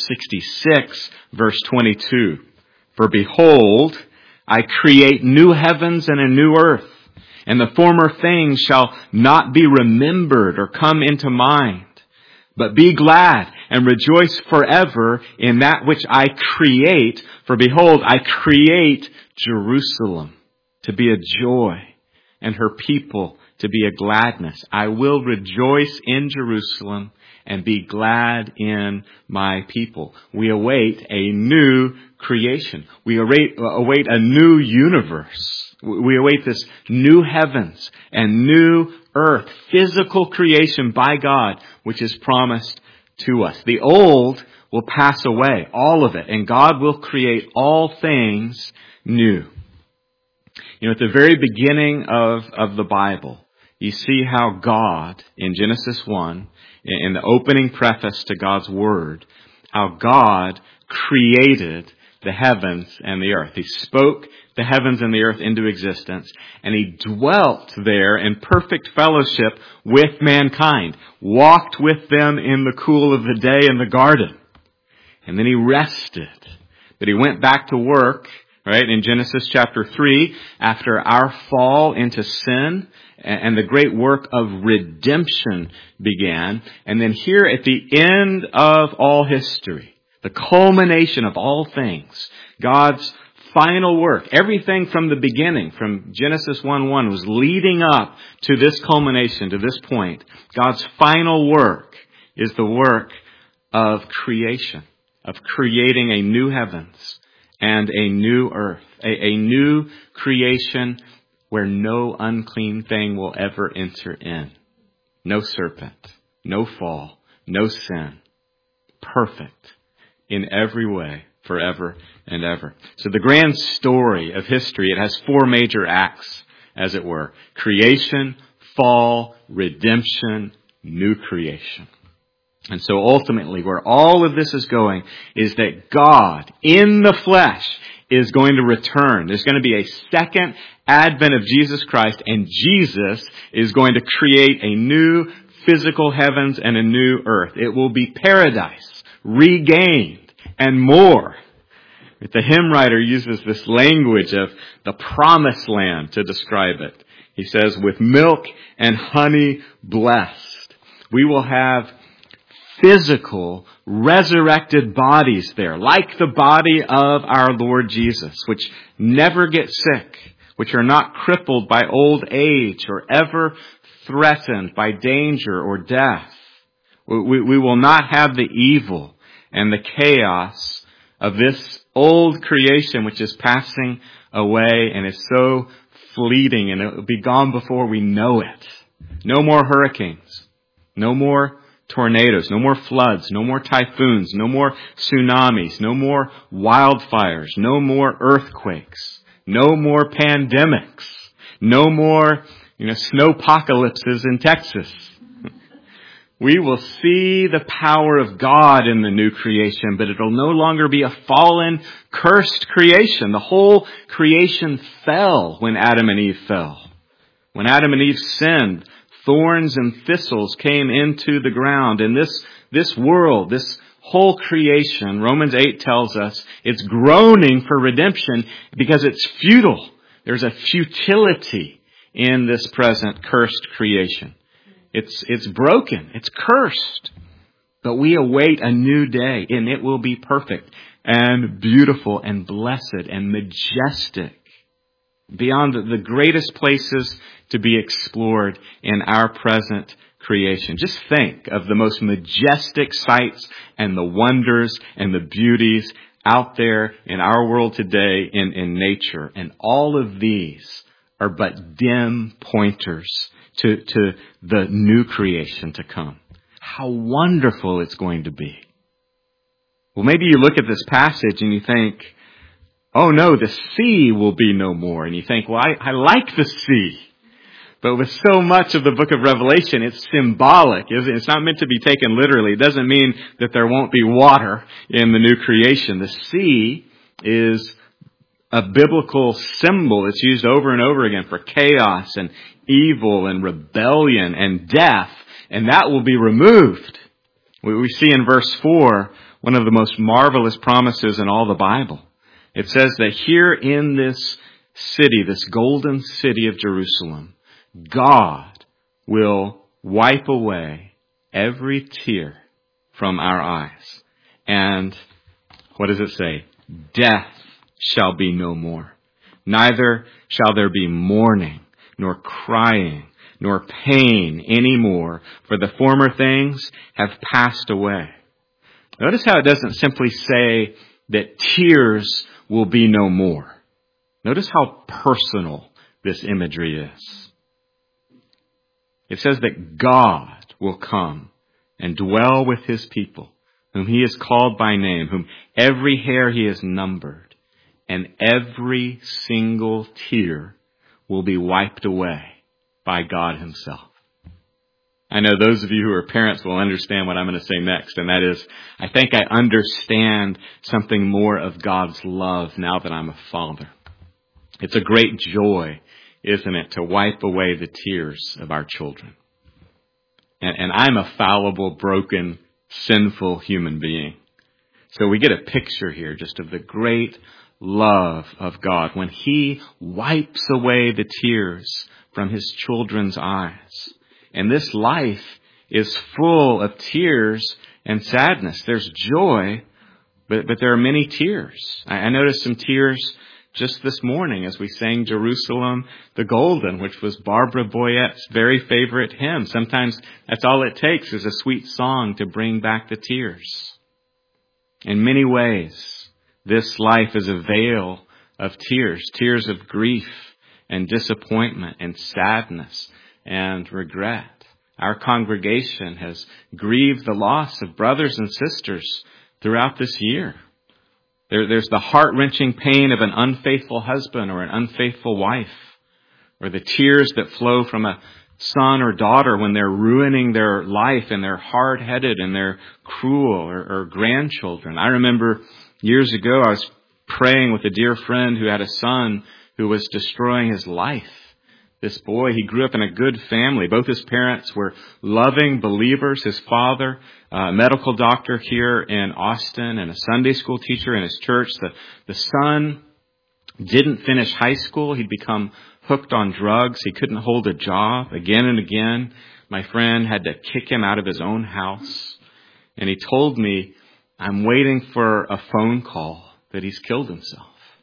66 verse 22. For behold, I create new heavens and a new earth, and the former things shall not be remembered or come into mind. But be glad and rejoice forever in that which I create. For behold, I create Jerusalem to be a joy, and her people to be a gladness. I will rejoice in Jerusalem and be glad in my people. We await a new creation. We await a new universe. We await this new heavens and new earth, physical creation by God, which is promised to us. The old will pass away, all of it, and God will create all things new. You know, at the very beginning of the Bible, you see how God, in Genesis 1, in the opening preface to God's Word, how God created the heavens and the earth. He spoke the heavens and the earth into existence, and He dwelt there in perfect fellowship with mankind, walked with them in the cool of the day in the garden. And then He rested. But He went back to work, right, in Genesis chapter 3, after our fall into sin, and the great work of redemption began. And then here at the end of all history, the culmination of all things, God's final work, everything from the beginning, from Genesis 1:1, was leading up to this culmination, to this point. God's final work is the work of creation, of creating a new heavens and a new earth, a new creation where no unclean thing will ever enter in. No serpent, no fall, no sin. Perfect in every way, forever and ever. So the grand story of history, it has four major acts, as it were. Creation, fall, redemption, new creation. And so ultimately, where all of this is going is that God, in the flesh, is going to return. There's going to be a second advent of Jesus Christ, and Jesus is going to create a new physical heavens and a new earth. It will be paradise, regained, and more. The hymn writer uses this language of the promised land to describe it. He says, with milk and honey blessed. We will have physical, resurrected bodies there, like the body of our Lord Jesus, which never get sick, which are not crippled by old age or ever threatened by danger or death. We will not have the evil and the chaos of this old creation which is passing away and is so fleeting, and it will be gone before we know it. No more hurricanes, no more tornadoes, no more floods, no more typhoons, no more tsunamis, no more wildfires, no more earthquakes, no more pandemics, no more, snowpocalypses in Texas. We will see the power of God in the new creation, but it'll no longer be a fallen, cursed creation. The whole creation fell when Adam and Eve fell. When Adam and Eve sinned, thorns and thistles came into the ground. And this world, this whole creation, Romans 8 tells us, it's groaning for redemption because it's futile. There's a futility in this present cursed creation. It's broken. It's cursed. But we await a new day, and it will be perfect and beautiful and blessed and majestic, beyond the greatest places to be explored in our present creation. Just think of the most majestic sights and the wonders and the beauties out there in our world today in nature. And all of these are but dim pointers to the new creation to come. How wonderful it's going to be. Well, maybe you look at this passage and you think, oh no, the sea will be no more. And you think, well, I like the sea. But with so much of the book of Revelation, it's symbolic, isn't it? It's not meant to be taken literally. It doesn't mean that there won't be water in the new creation. The sea is a biblical symbol that's used over and over again for chaos and evil and rebellion and death, and that will be removed. We see in verse 4 one of the most marvelous promises in all the Bible. It says that here in this city, this golden city of Jerusalem, God will wipe away every tear from our eyes. And what does it say? Death shall be no more. Neither shall there be mourning, nor crying, nor pain anymore, for the former things have passed away. Notice how it doesn't simply say that tears will be no more. Notice how personal this imagery is. It says that God will come and dwell with His people, whom He has called by name, whom every hair He has numbered, and every single tear will be wiped away by God Himself. I know those of you who are parents will understand what I'm going to say next, and that is, I think I understand something more of God's love now that I'm a father. It's a great joy, isn't it, to wipe away the tears of our children. And I'm a fallible, broken, sinful human being. So we get a picture here just of the great love of God when He wipes away the tears from His children's eyes. And this life is full of tears and sadness. There's joy, but there are many tears. I noticed some tears just this morning as we sang Jerusalem the Golden, which was Barbara Boyette's very favorite hymn. Sometimes that's all it takes is a sweet song to bring back the tears. In many ways, this life is a veil of tears, tears of grief and disappointment and sadness and regret. Our congregation has grieved the loss of brothers and sisters throughout this year. There's the heart-wrenching pain of an unfaithful husband or an unfaithful wife, or the tears that flow from a son or daughter when they're ruining their life and they're hard-headed and they're cruel, or grandchildren. I remember years ago I was praying with a dear friend who had a son who was destroying his life. This boy, he grew up in a good family. Both his parents were loving believers. His father, a medical doctor here in Austin and a Sunday school teacher in his church. The son didn't finish high school. He'd become hooked on drugs. He couldn't hold a job. Again and again, my friend had to kick him out of his own house. And he told me, I'm waiting for a phone call that he's killed himself.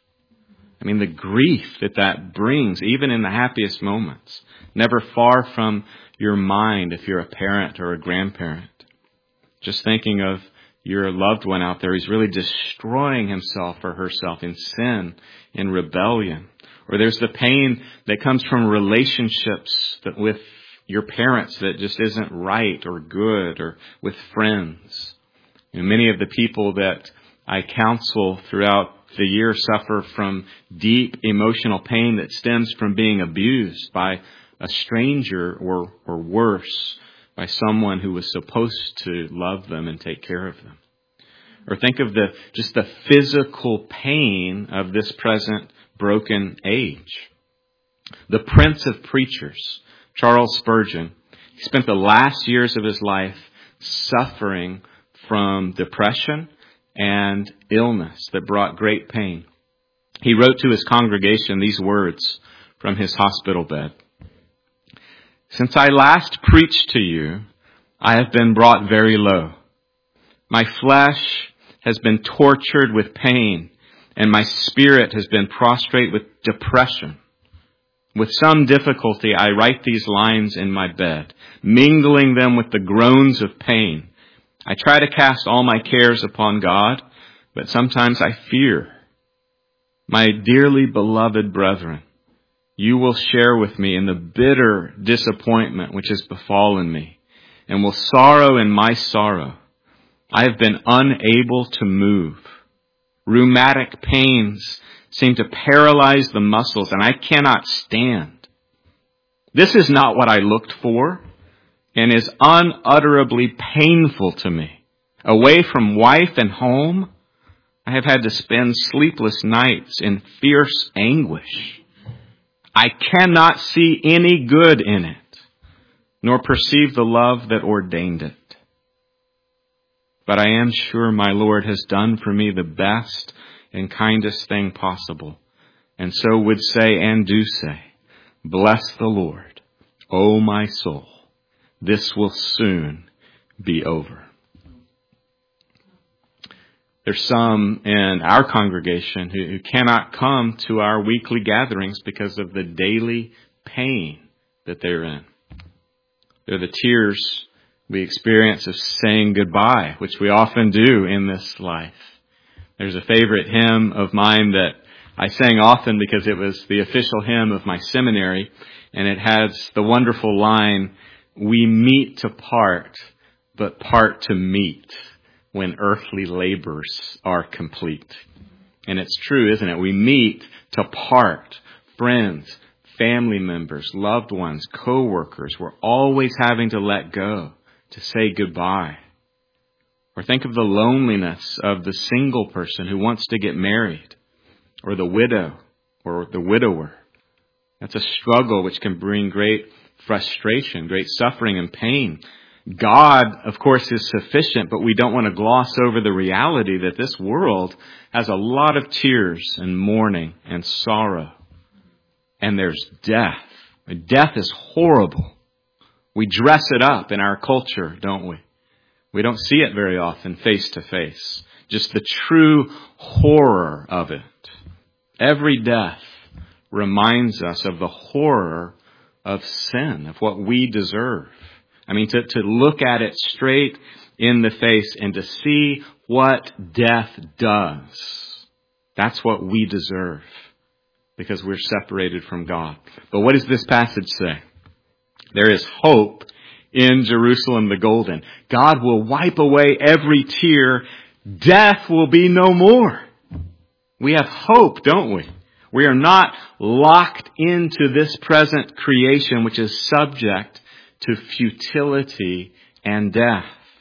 I mean, the grief that brings, even in the happiest moments, never far from your mind if you're a parent or a grandparent. Just thinking of your loved one out there, he's really destroying himself or herself in sin, in rebellion. Or there's the pain that comes from relationships that with your parents that just isn't right or good, or with friends. And many of the people that I counsel throughout the year suffer from deep emotional pain that stems from being abused by a stranger or worse, by someone who was supposed to love them and take care of them. Or think of just the physical pain of this present broken age. The Prince of Preachers, Charles Spurgeon, he spent the last years of his life suffering from depression and illness that brought great pain. He wrote to his congregation these words from his hospital bed. Since I last preached to you, I have been brought very low. My flesh has been tortured with pain, and my spirit has been prostrate with depression. With some difficulty, I write these lines in my bed, mingling them with the groans of pain. I try to cast all my cares upon God, but sometimes I fear. My dearly beloved brethren, you will share with me in the bitter disappointment which has befallen me, and will sorrow in my sorrow. I have been unable to move. Rheumatic pains seem to paralyze the muscles, and I cannot stand. This is not what I looked for, and is unutterably painful to me. Away from wife and home, I have had to spend sleepless nights in fierce anguish. I cannot see any good in it, nor perceive the love that ordained it. But I am sure my Lord has done for me the best and kindest thing possible, and so would say and do say, bless the Lord, O my soul. This will soon be over. There's some in our congregation who cannot come to our weekly gatherings because of the daily pain that they're in. They're the tears we experience of saying goodbye, which we often do in this life. There's a favorite hymn of mine that I sang often because it was the official hymn of my seminary, and it has the wonderful line, we meet to part, but part to meet when earthly labors are complete. And it's true, isn't it? We meet to part. Friends, family members, loved ones, co-workers. We're always having to let go, to say goodbye. Or think of the loneliness of the single person who wants to get married, or the widow, or the widower. That's a struggle which can bring great frustration, great suffering and pain. God, of course, is sufficient, but we don't want to gloss over the reality that this world has a lot of tears and mourning and sorrow. And there's death. Death is horrible. We dress it up in our culture, don't we? We don't see it very often face to face. Just the true horror of it. Every death reminds us of the horror of sin, of what we deserve. I mean, to look at it straight in the face and to see what death does. That's what we deserve because we're separated from God. But what does this passage say? There is hope in Jerusalem the Golden. God will wipe away every tear. Death will be no more. We have hope, don't we? We are not locked into this present creation, which is subject to futility and death.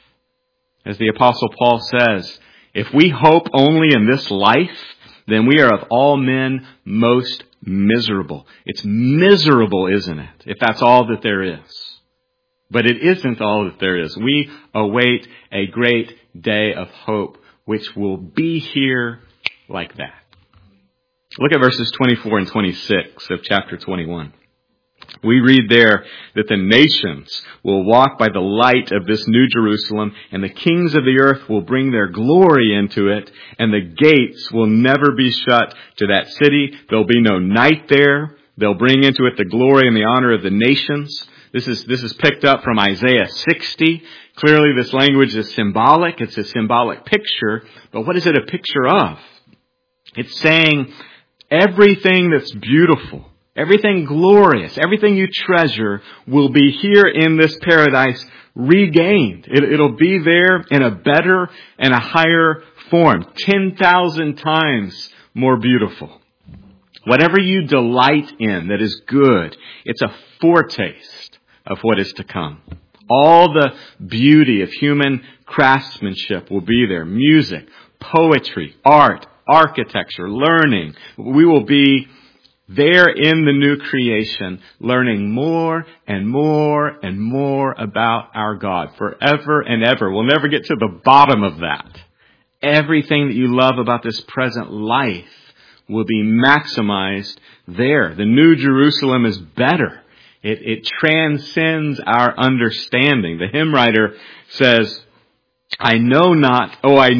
As the Apostle Paul says, if we hope only in this life, then we are of all men most miserable. It's miserable, isn't it? If that's all that there is. But it isn't all that there is. We await a great day of hope, which will be here like that. Look at verses 24 and 26 of chapter 21. We read there that the nations will walk by the light of this new Jerusalem, and the kings of the earth will bring their glory into it, and the gates will never be shut to that city. There'll be no night there. They'll bring into it the glory and the honor of the nations. This is picked up from Isaiah 60. Clearly this language is symbolic. It's a symbolic picture. But what is it a picture of? It's saying everything that's beautiful, everything glorious, everything you treasure will be here in this paradise regained. It'll be there in a better and a higher form, 10,000 times more beautiful. Whatever you delight in that is good, it's a foretaste of what is to come. All the beauty of human craftsmanship will be there. Music, poetry, art, architecture, learning. We will be there in the new creation, learning more and more and more about our God forever and ever. We'll never get to the bottom of that. Everything that you love about this present life will be maximized there. The new Jerusalem is better. It transcends our understanding. The hymn writer says, I know not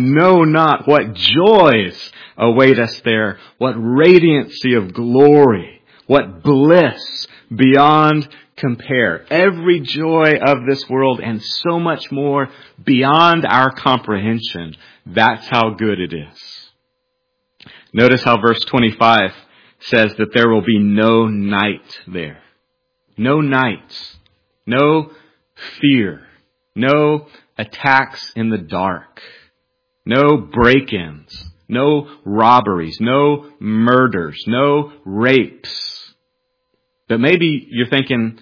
what joys await us there, what radiancy of glory, what bliss beyond compare. Every joy of this world and so much more beyond our comprehension. That's how good it is. Notice how verse 25 says that there will be no night there. No nights, no fear, no attacks in the dark, no break-ins, no robberies, no murders, no rapes. But maybe you're thinking,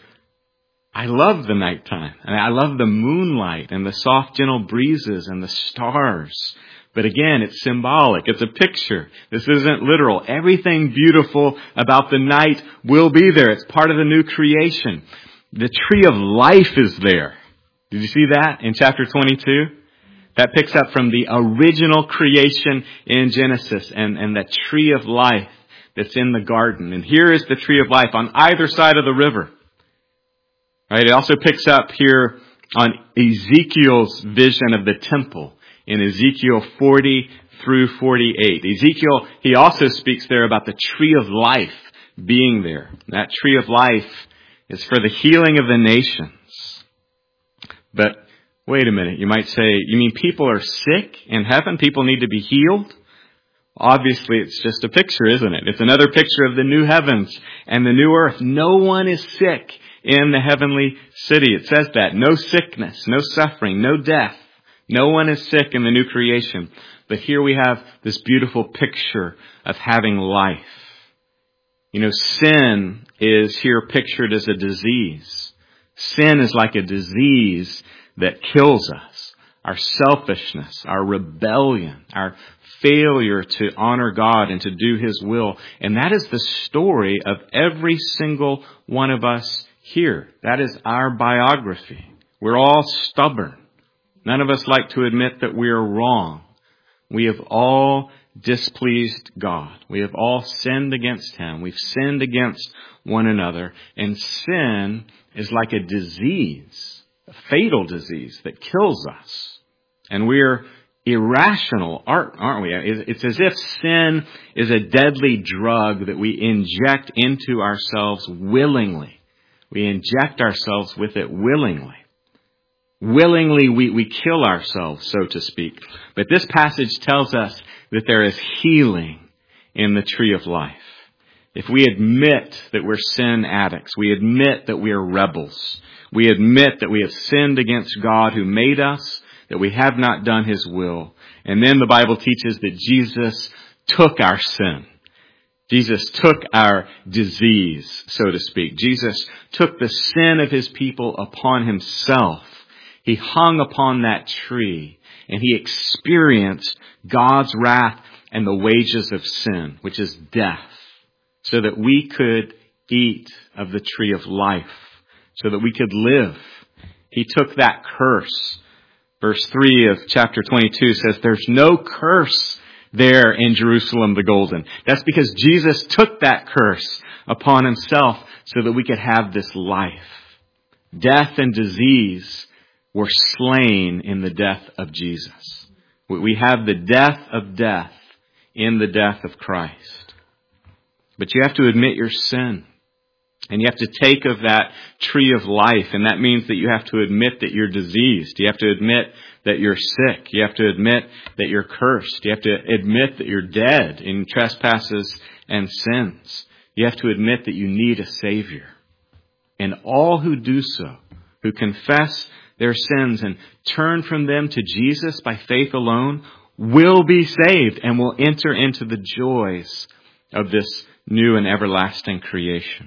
I love the nighttime, and I love the moonlight and the soft, gentle breezes and the stars. But again, it's symbolic. It's a picture. This isn't literal. Everything beautiful about the night will be there. It's part of the new creation. The tree of life is there. Did you see that in chapter 22? That picks up from the original creation in Genesis and that tree of life that's in the garden. And here is the tree of life on either side of the river. Right? It also picks up here on Ezekiel's vision of the temple in Ezekiel 40 through 48. Ezekiel, he also speaks there about the tree of life being there. That tree of life is for the healing of the nations. But wait a minute, you might say, you mean people are sick in heaven? People need to be healed? Obviously, it's just a picture, isn't it? It's another picture of the new heavens and the new earth. No one is sick in the heavenly city. It says that. No sickness, no suffering, no death. No one is sick in the new creation. But here we have this beautiful picture of having life. You know, sin is here pictured as a disease. Sin is like a disease that kills us. Our selfishness, our rebellion, our failure to honor God and to do His will. And that is the story of every single one of us here. That is our biography. We're all stubborn. None of us like to admit that we are wrong. We have all displeased God. We have all sinned against Him. We've sinned against one another. And sin is like a disease, a fatal disease that kills us. And we're irrational, aren't we? It's as if sin is a deadly drug that we inject into ourselves willingly. We inject ourselves with it willingly. Willingly, we kill ourselves, so to speak. But this passage tells us that there is healing in the tree of life. If we admit that we're sin addicts, we admit that we are rebels, we admit that we have sinned against God who made us, that we have not done His will. And then the Bible teaches that Jesus took our sin. Jesus took our disease, so to speak. Jesus took the sin of His people upon Himself. He hung upon that tree and He experienced God's wrath and the wages of sin, which is death, so that we could eat of the tree of life, so that we could live. He took that curse. Verse 3 of chapter 22 says, there's no curse there in Jerusalem the Golden. That's because Jesus took that curse upon Himself so that we could have this life. Death and disease were slain in the death of Jesus. We have the death of death in the death of Christ. But you have to admit your sin. And you have to take of that tree of life. And that means that you have to admit that you're diseased. You have to admit that you're sick. You have to admit that you're cursed. You have to admit that you're dead in trespasses and sins. You have to admit that you need a Savior. And all who do so, who confess their sins and turn from them to Jesus by faith alone, will be saved and will enter into the joys of this new and everlasting creation.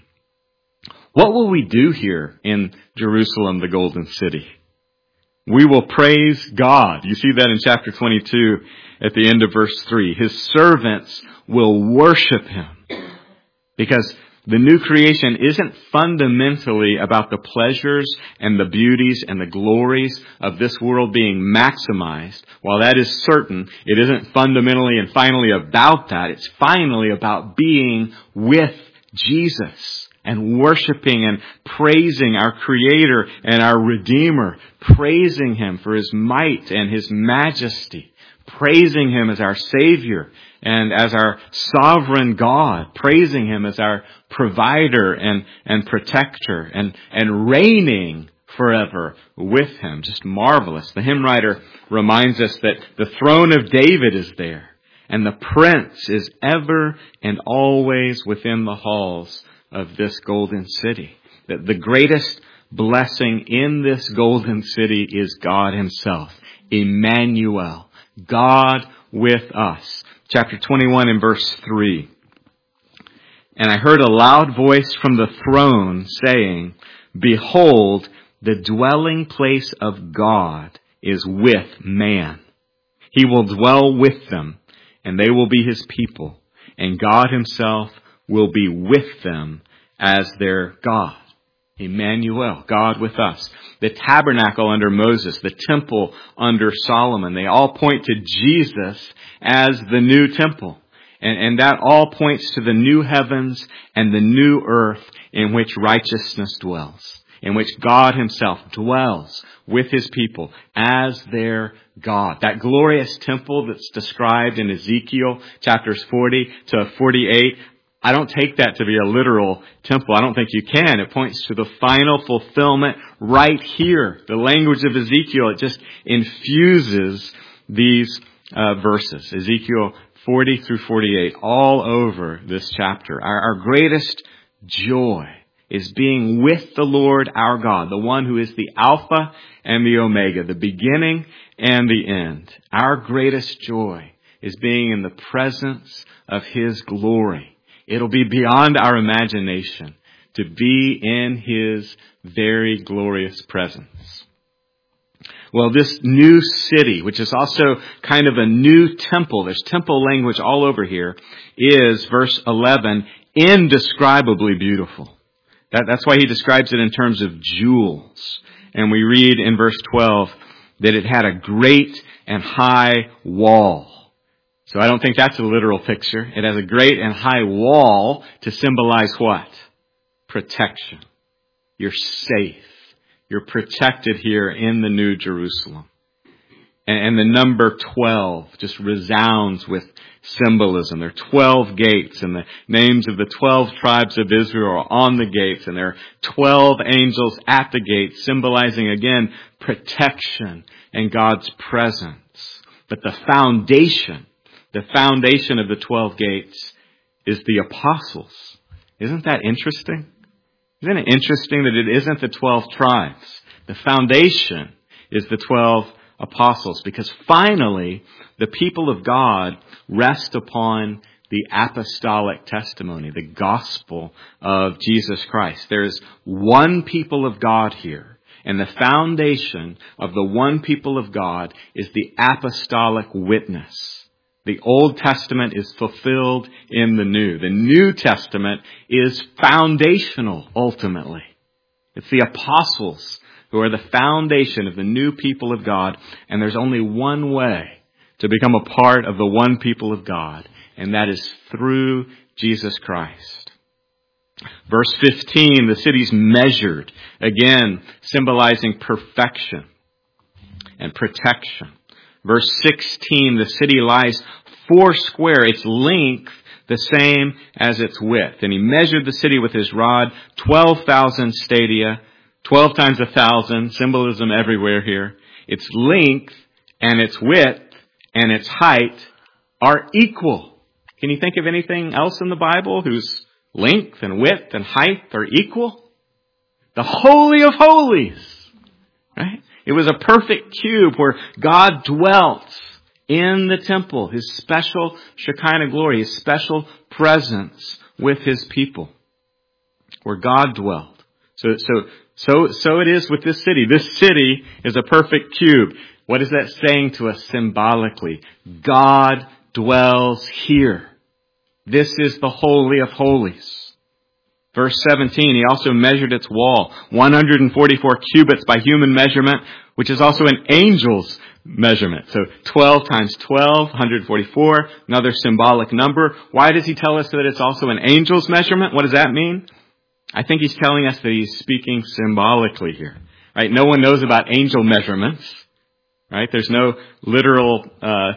What will we do here in Jerusalem, the Golden City? We will praise God. You see that in chapter 22 at the end of verse 3. His servants will worship Him. Because the new creation isn't fundamentally about the pleasures and the beauties and the glories of this world being maximized. While that is certain, it isn't fundamentally and finally about that. It's finally about being with Jesus and worshiping and praising our Creator and our Redeemer, praising Him for His might and His majesty, praising Him as our Savior and as our sovereign God, praising Him as our provider and protector, and reigning forever with Him. Just marvelous. The hymn writer reminds us that the throne of David is there, and the Prince is ever and always within the halls of this golden city. That the greatest blessing in this golden city is God Himself. Emmanuel, God with us. Chapter 21 and verse 3. And I heard a loud voice from the throne saying, Behold, the dwelling place of God is with man. He will dwell with them, and they will be His people, and God Himself will be with them as their God. Emmanuel, God with us. The tabernacle under Moses, the temple under Solomon, they all point to Jesus as the new temple. And that all points to the new heavens and the new earth in which righteousness dwells, in which God Himself dwells with His people as their God. That glorious temple that's described in Ezekiel chapters 40 to 48, I don't take that to be a literal temple. I don't think you can. It points to the final fulfillment right here. The language of Ezekiel, it just infuses these verses. Ezekiel 40 through 48, all over this chapter. Our greatest joy is being with the Lord our God, the one who is the Alpha and the Omega, the beginning and the end. Our greatest joy is being in the presence of His glory. It'll be beyond our imagination to be in His very glorious presence. Well, this new city, which is also kind of a new temple, there's temple language all over here, is, verse 11, indescribably beautiful. That's why he describes it in terms of jewels. And we read in verse 12 that it had a great and high wall. So I don't think that's a literal picture. It has a great and high wall to symbolize what? Protection. You're safe. You're protected here in the New Jerusalem. And the number 12 just resounds with symbolism. There are 12 gates, and the names of the 12 tribes of Israel are on the gates, and there are 12 angels at the gates, symbolizing again protection and God's presence. But the foundation of the 12 gates is the apostles. Isn't that interesting? Isn't it interesting that it isn't the 12 tribes? The foundation is the 12 apostles, because finally the people of God rest upon the apostolic testimony, the gospel of Jesus Christ. There is one people of God here, and the foundation of the one people of God is the apostolic witness. The Old Testament is fulfilled in the New. The New Testament is foundational, ultimately. It's the apostles who are the foundation of the new people of God, and there's only one way to become a part of the one people of God, and that is through Jesus Christ. Verse 15, the city's measured, again symbolizing perfection and protection. Verse 16, the city lies 4 square, its length the same as its width. And he measured the city with his rod, 12,000 stadia, 12 times 1,000, symbolism everywhere here. Its length and its width and its height are equal. Can you think of anything else in the Bible whose length and width and height are equal? The Holy of Holies, right? It was a perfect cube where God dwelt in the temple, His special Shekinah glory, His special presence with His people, where God dwelled. So it is with this city. This city is a perfect cube. What is that saying to us symbolically? God dwells here. This is the Holy of Holies. Verse 17, he also measured its wall, 144 cubits by human measurement, which is also an angel's measurement. So 12 times 12, 144, another symbolic number. Why does he tell us that it's also an angel's measurement? What does that mean? I think he's telling us that he's speaking symbolically here. Right? No one knows about angel measurements. Right? There's no literal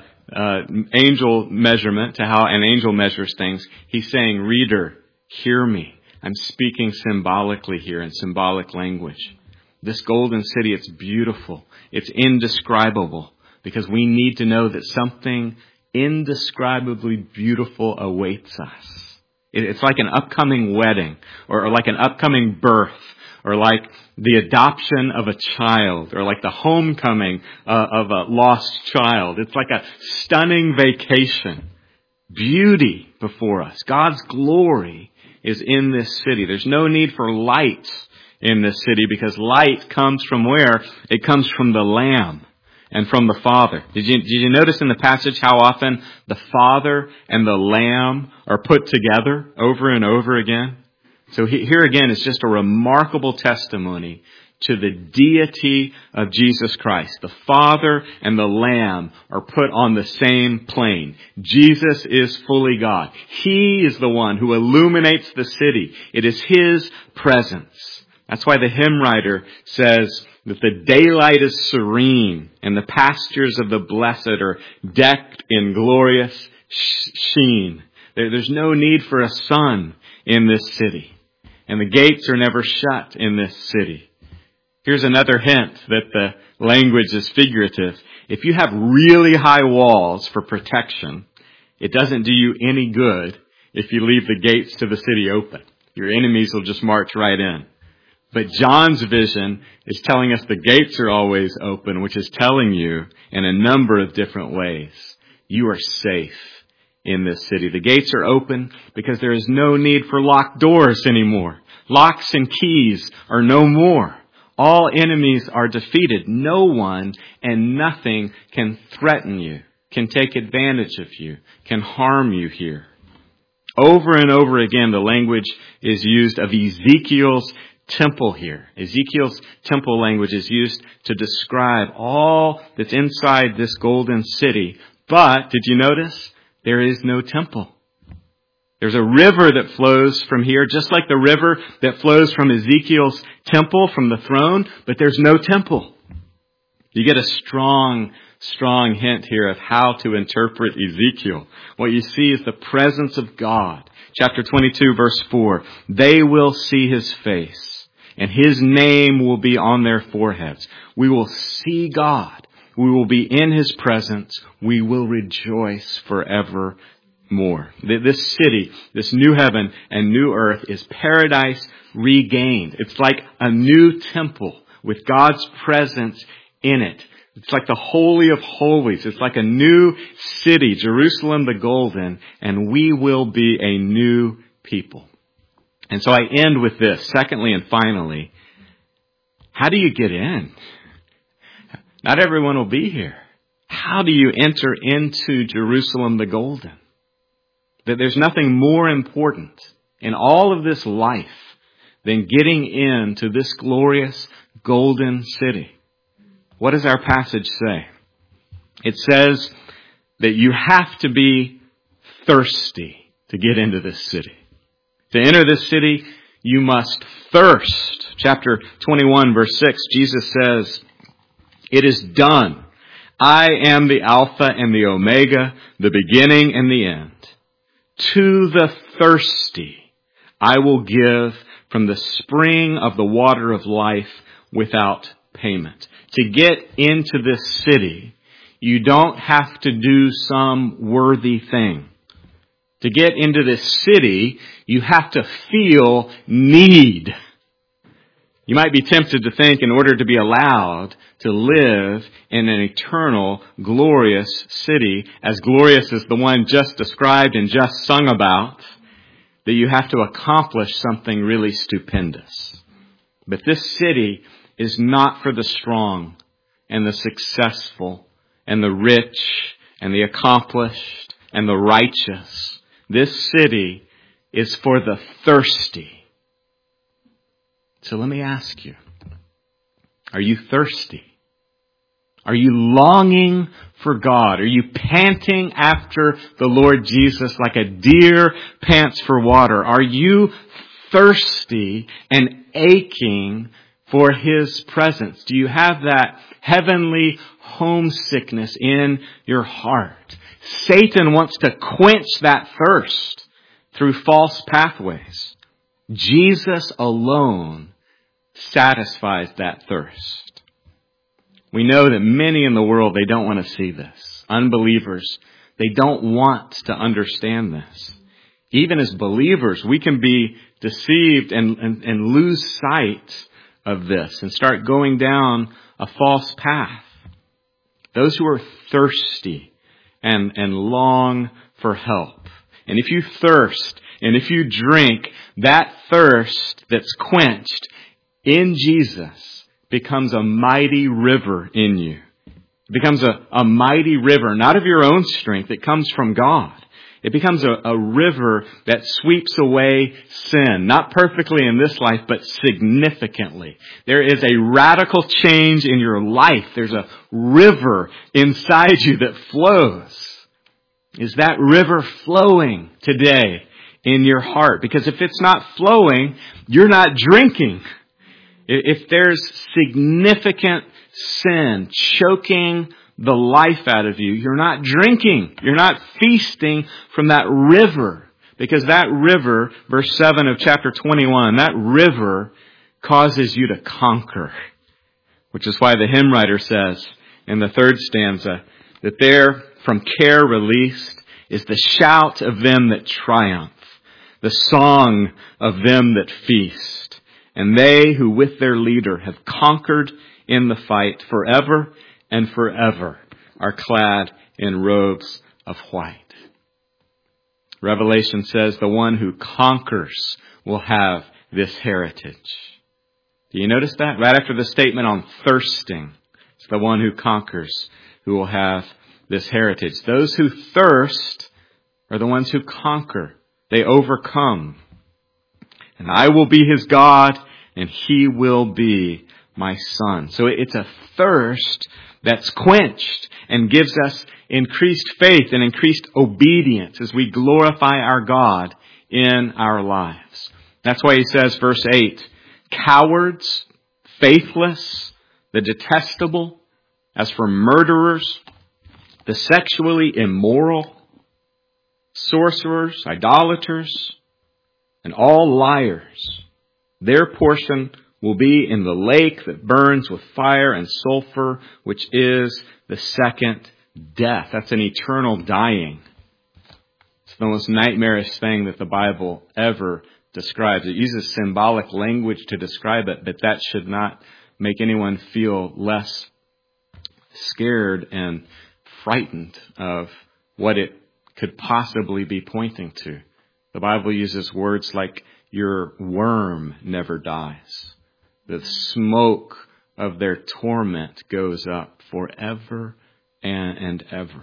angel measurement to how an angel measures things. He's saying, reader, hear me. I'm speaking symbolically here in symbolic language. This golden city, it's beautiful. It's indescribable, because we need to know that something indescribably beautiful awaits us. It's like an upcoming wedding, or like an upcoming birth, or like the adoption of a child, or like the homecoming of a lost child. It's like a stunning vacation. Beauty before us. God's glory is in this city. There's no need for light in this city, because light comes from where? It comes from the Lamb. and from the Father. Did you notice in the passage how often the Father and the Lamb are put together over and over again? So here again is just a remarkable testimony to the deity of Jesus Christ. The Father and the Lamb are put on the same plane. Jesus is fully God. He is the one who illuminates the city. It is His presence. That's why the hymn writer says that the daylight is serene and the pastures of the blessed are decked in glorious sheen. There's no need for a sun in this city, and the gates are never shut in this city. Here's another hint that the language is figurative. If you have really high walls for protection, it doesn't do you any good if you leave the gates to the city open. Your enemies will just march right in. But John's vision is telling us the gates are always open, which is telling you in a number of different ways, you are safe in this city. The gates are open because there is no need for locked doors anymore. Locks and keys are no more. All enemies are defeated. No one and nothing can threaten you, can take advantage of you, can harm you here. Over and over again, the language is used of Ezekiel's temple here. Ezekiel's temple language is used to describe all that's inside this golden city. But, did you notice? There is no temple. There's a river that flows from here, just like the river that flows from Ezekiel's temple, from the throne, but there's no temple. You get a strong hint here of how to interpret Ezekiel. What you see is the presence of God. Chapter 22, verse 4. They will see His face, and His name will be on their foreheads. We will see God. We will be in His presence. We will rejoice forever. More. This city, this new heaven and new earth is paradise regained. It's like a new temple with God's presence in it. It's like the Holy of Holies. It's like a new city, Jerusalem the Golden, and we will be a new people. And so I end with this. Secondly and finally, how do you get in? Not everyone will be here. How do you enter into Jerusalem the Golden? That there's nothing more important in all of this life than getting into this glorious golden city. What does our passage say? It says that you have to be thirsty to get into this city. To enter this city, you must thirst. Chapter 21, verse 6, Jesus says, "It is done. I am the Alpha and the Omega, the beginning and the end. To the thirsty, I will give from the spring of the water of life without payment." To get into this city, you don't have to do some worthy thing. To get into this city, you have to feel need. You might be tempted to think in order to be allowed to live in an eternal, glorious city, as glorious as the one just described and just sung about, that you have to accomplish something really stupendous. But this city is not for the strong and the successful and the rich and the accomplished and the righteous. This city is for the thirsty. So let me ask you, are you thirsty? Are you longing for God? Are you panting after the Lord Jesus like a deer pants for water? Are you thirsty and aching for His presence? Do you have that heavenly homesickness in your heart? Satan wants to quench that thirst through false pathways. Jesus alone satisfies that thirst. We know that many in the world, they don't want to see this. Unbelievers, they don't want to understand this. Even as believers, we can be deceived and lose sight of this and start going down a false path. Those who are thirsty and long for help. And if you thirst and if you drink, that thirst that's quenched in Jesus becomes a mighty river in you. It becomes a mighty river, not of your own strength. It comes from God. It becomes a river that sweeps away sin, not perfectly in this life, but significantly. There is a radical change in your life. There's a river inside you that flows. Is that river flowing today in your heart? Because if it's not flowing, you're not drinking. If there's significant sin choking the life out of you, you're not drinking. You're not feasting from that river. Because that river, verse 7 of chapter 21, that river causes you to conquer. Which is why the hymn writer says in the third stanza that there, from care released, is the shout of them that triumph, the song of them that feast. And they who with their leader have conquered in the fight forever and forever are clad in robes of white. Revelation says the one who conquers will have this heritage. Do you notice that? Right after the statement on thirsting, it's the one who conquers who will have this heritage. Those who thirst are the ones who conquer. They overcome. And I will be his God, and he will be my son. So it's a thirst that's quenched and gives us increased faith and increased obedience as we glorify our God in our lives. That's why he says, verse 8, cowards, faithless, the detestable, as for murderers, the sexually immoral, sorcerers, idolaters, and all liars, their portion will be in the lake that burns with fire and sulfur, which is the second death. That's an eternal dying. It's the most nightmarish thing that the Bible ever describes. It uses symbolic language to describe it, but that should not make anyone feel less scared and frightened of what it could possibly be pointing to. The Bible uses words like your worm never dies. The smoke of their torment goes up forever and ever.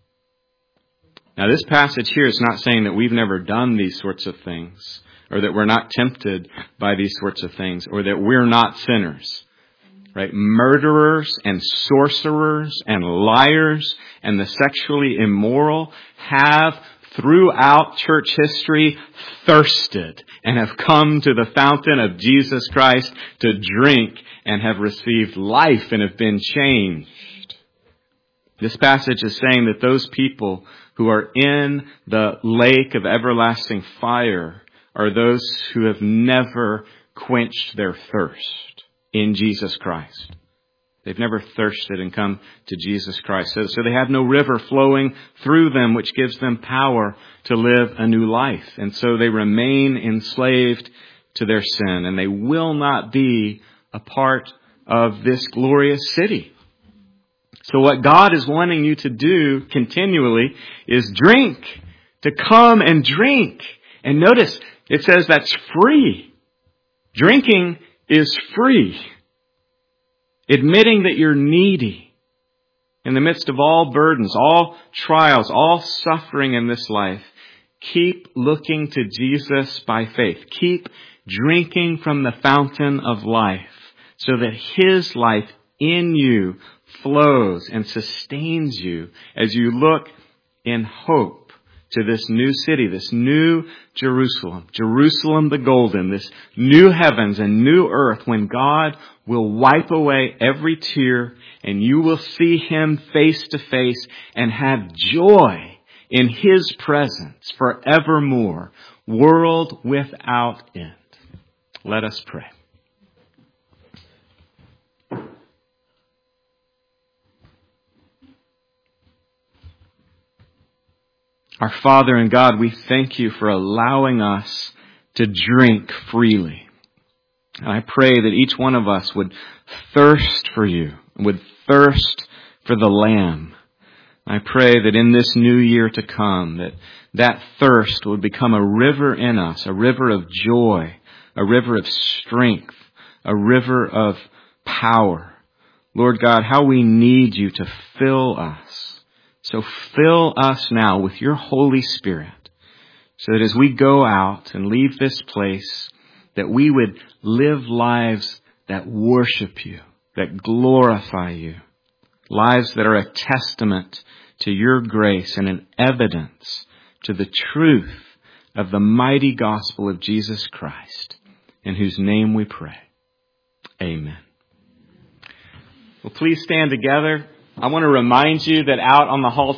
Now, this passage here is not saying that we've never done these sorts of things, or that we're not tempted by these sorts of things, or that we're not sinners. Right? Murderers and sorcerers and liars and the sexually immoral have throughout church history thirsted and have come to the fountain of Jesus Christ to drink and have received life and have been changed. This passage is saying that those people who are in the lake of everlasting fire are those who have never quenched their thirst in Jesus Christ. They've never thirsted and come to Jesus Christ. So they have no river flowing through them which gives them power to live a new life. And so they remain enslaved to their sin, and they will not be a part of this glorious city. So what God is wanting you to do continually is drink, to come and drink. And notice, it says that's free. Drinking is free. Admitting that you're needy in the midst of all burdens, all trials, all suffering in this life. Keep looking to Jesus by faith. Keep drinking from the fountain of life so that his life in you flows and sustains you as you look in hope to this new city, this new Jerusalem, Jerusalem the golden, this new heavens and new earth when God will wipe away every tear and you will see him face to face and have joy in his presence forevermore, world without end. Let us pray. Our Father and God, we thank you for allowing us to drink freely. And I pray that each one of us would thirst for you, would thirst for the Lamb. I pray that in this new year to come, that thirst would become a river in us, a river of joy, a river of strength, a river of power. Lord God, how we need you to fill us. So fill us now with your Holy Spirit, so that as we go out and leave this place, that we would live lives that worship you, that glorify you, lives that are a testament to your grace and an evidence to the truth of the mighty gospel of Jesus Christ, in whose name we pray. Amen. Well, please stand together. I want to remind you that out on the hall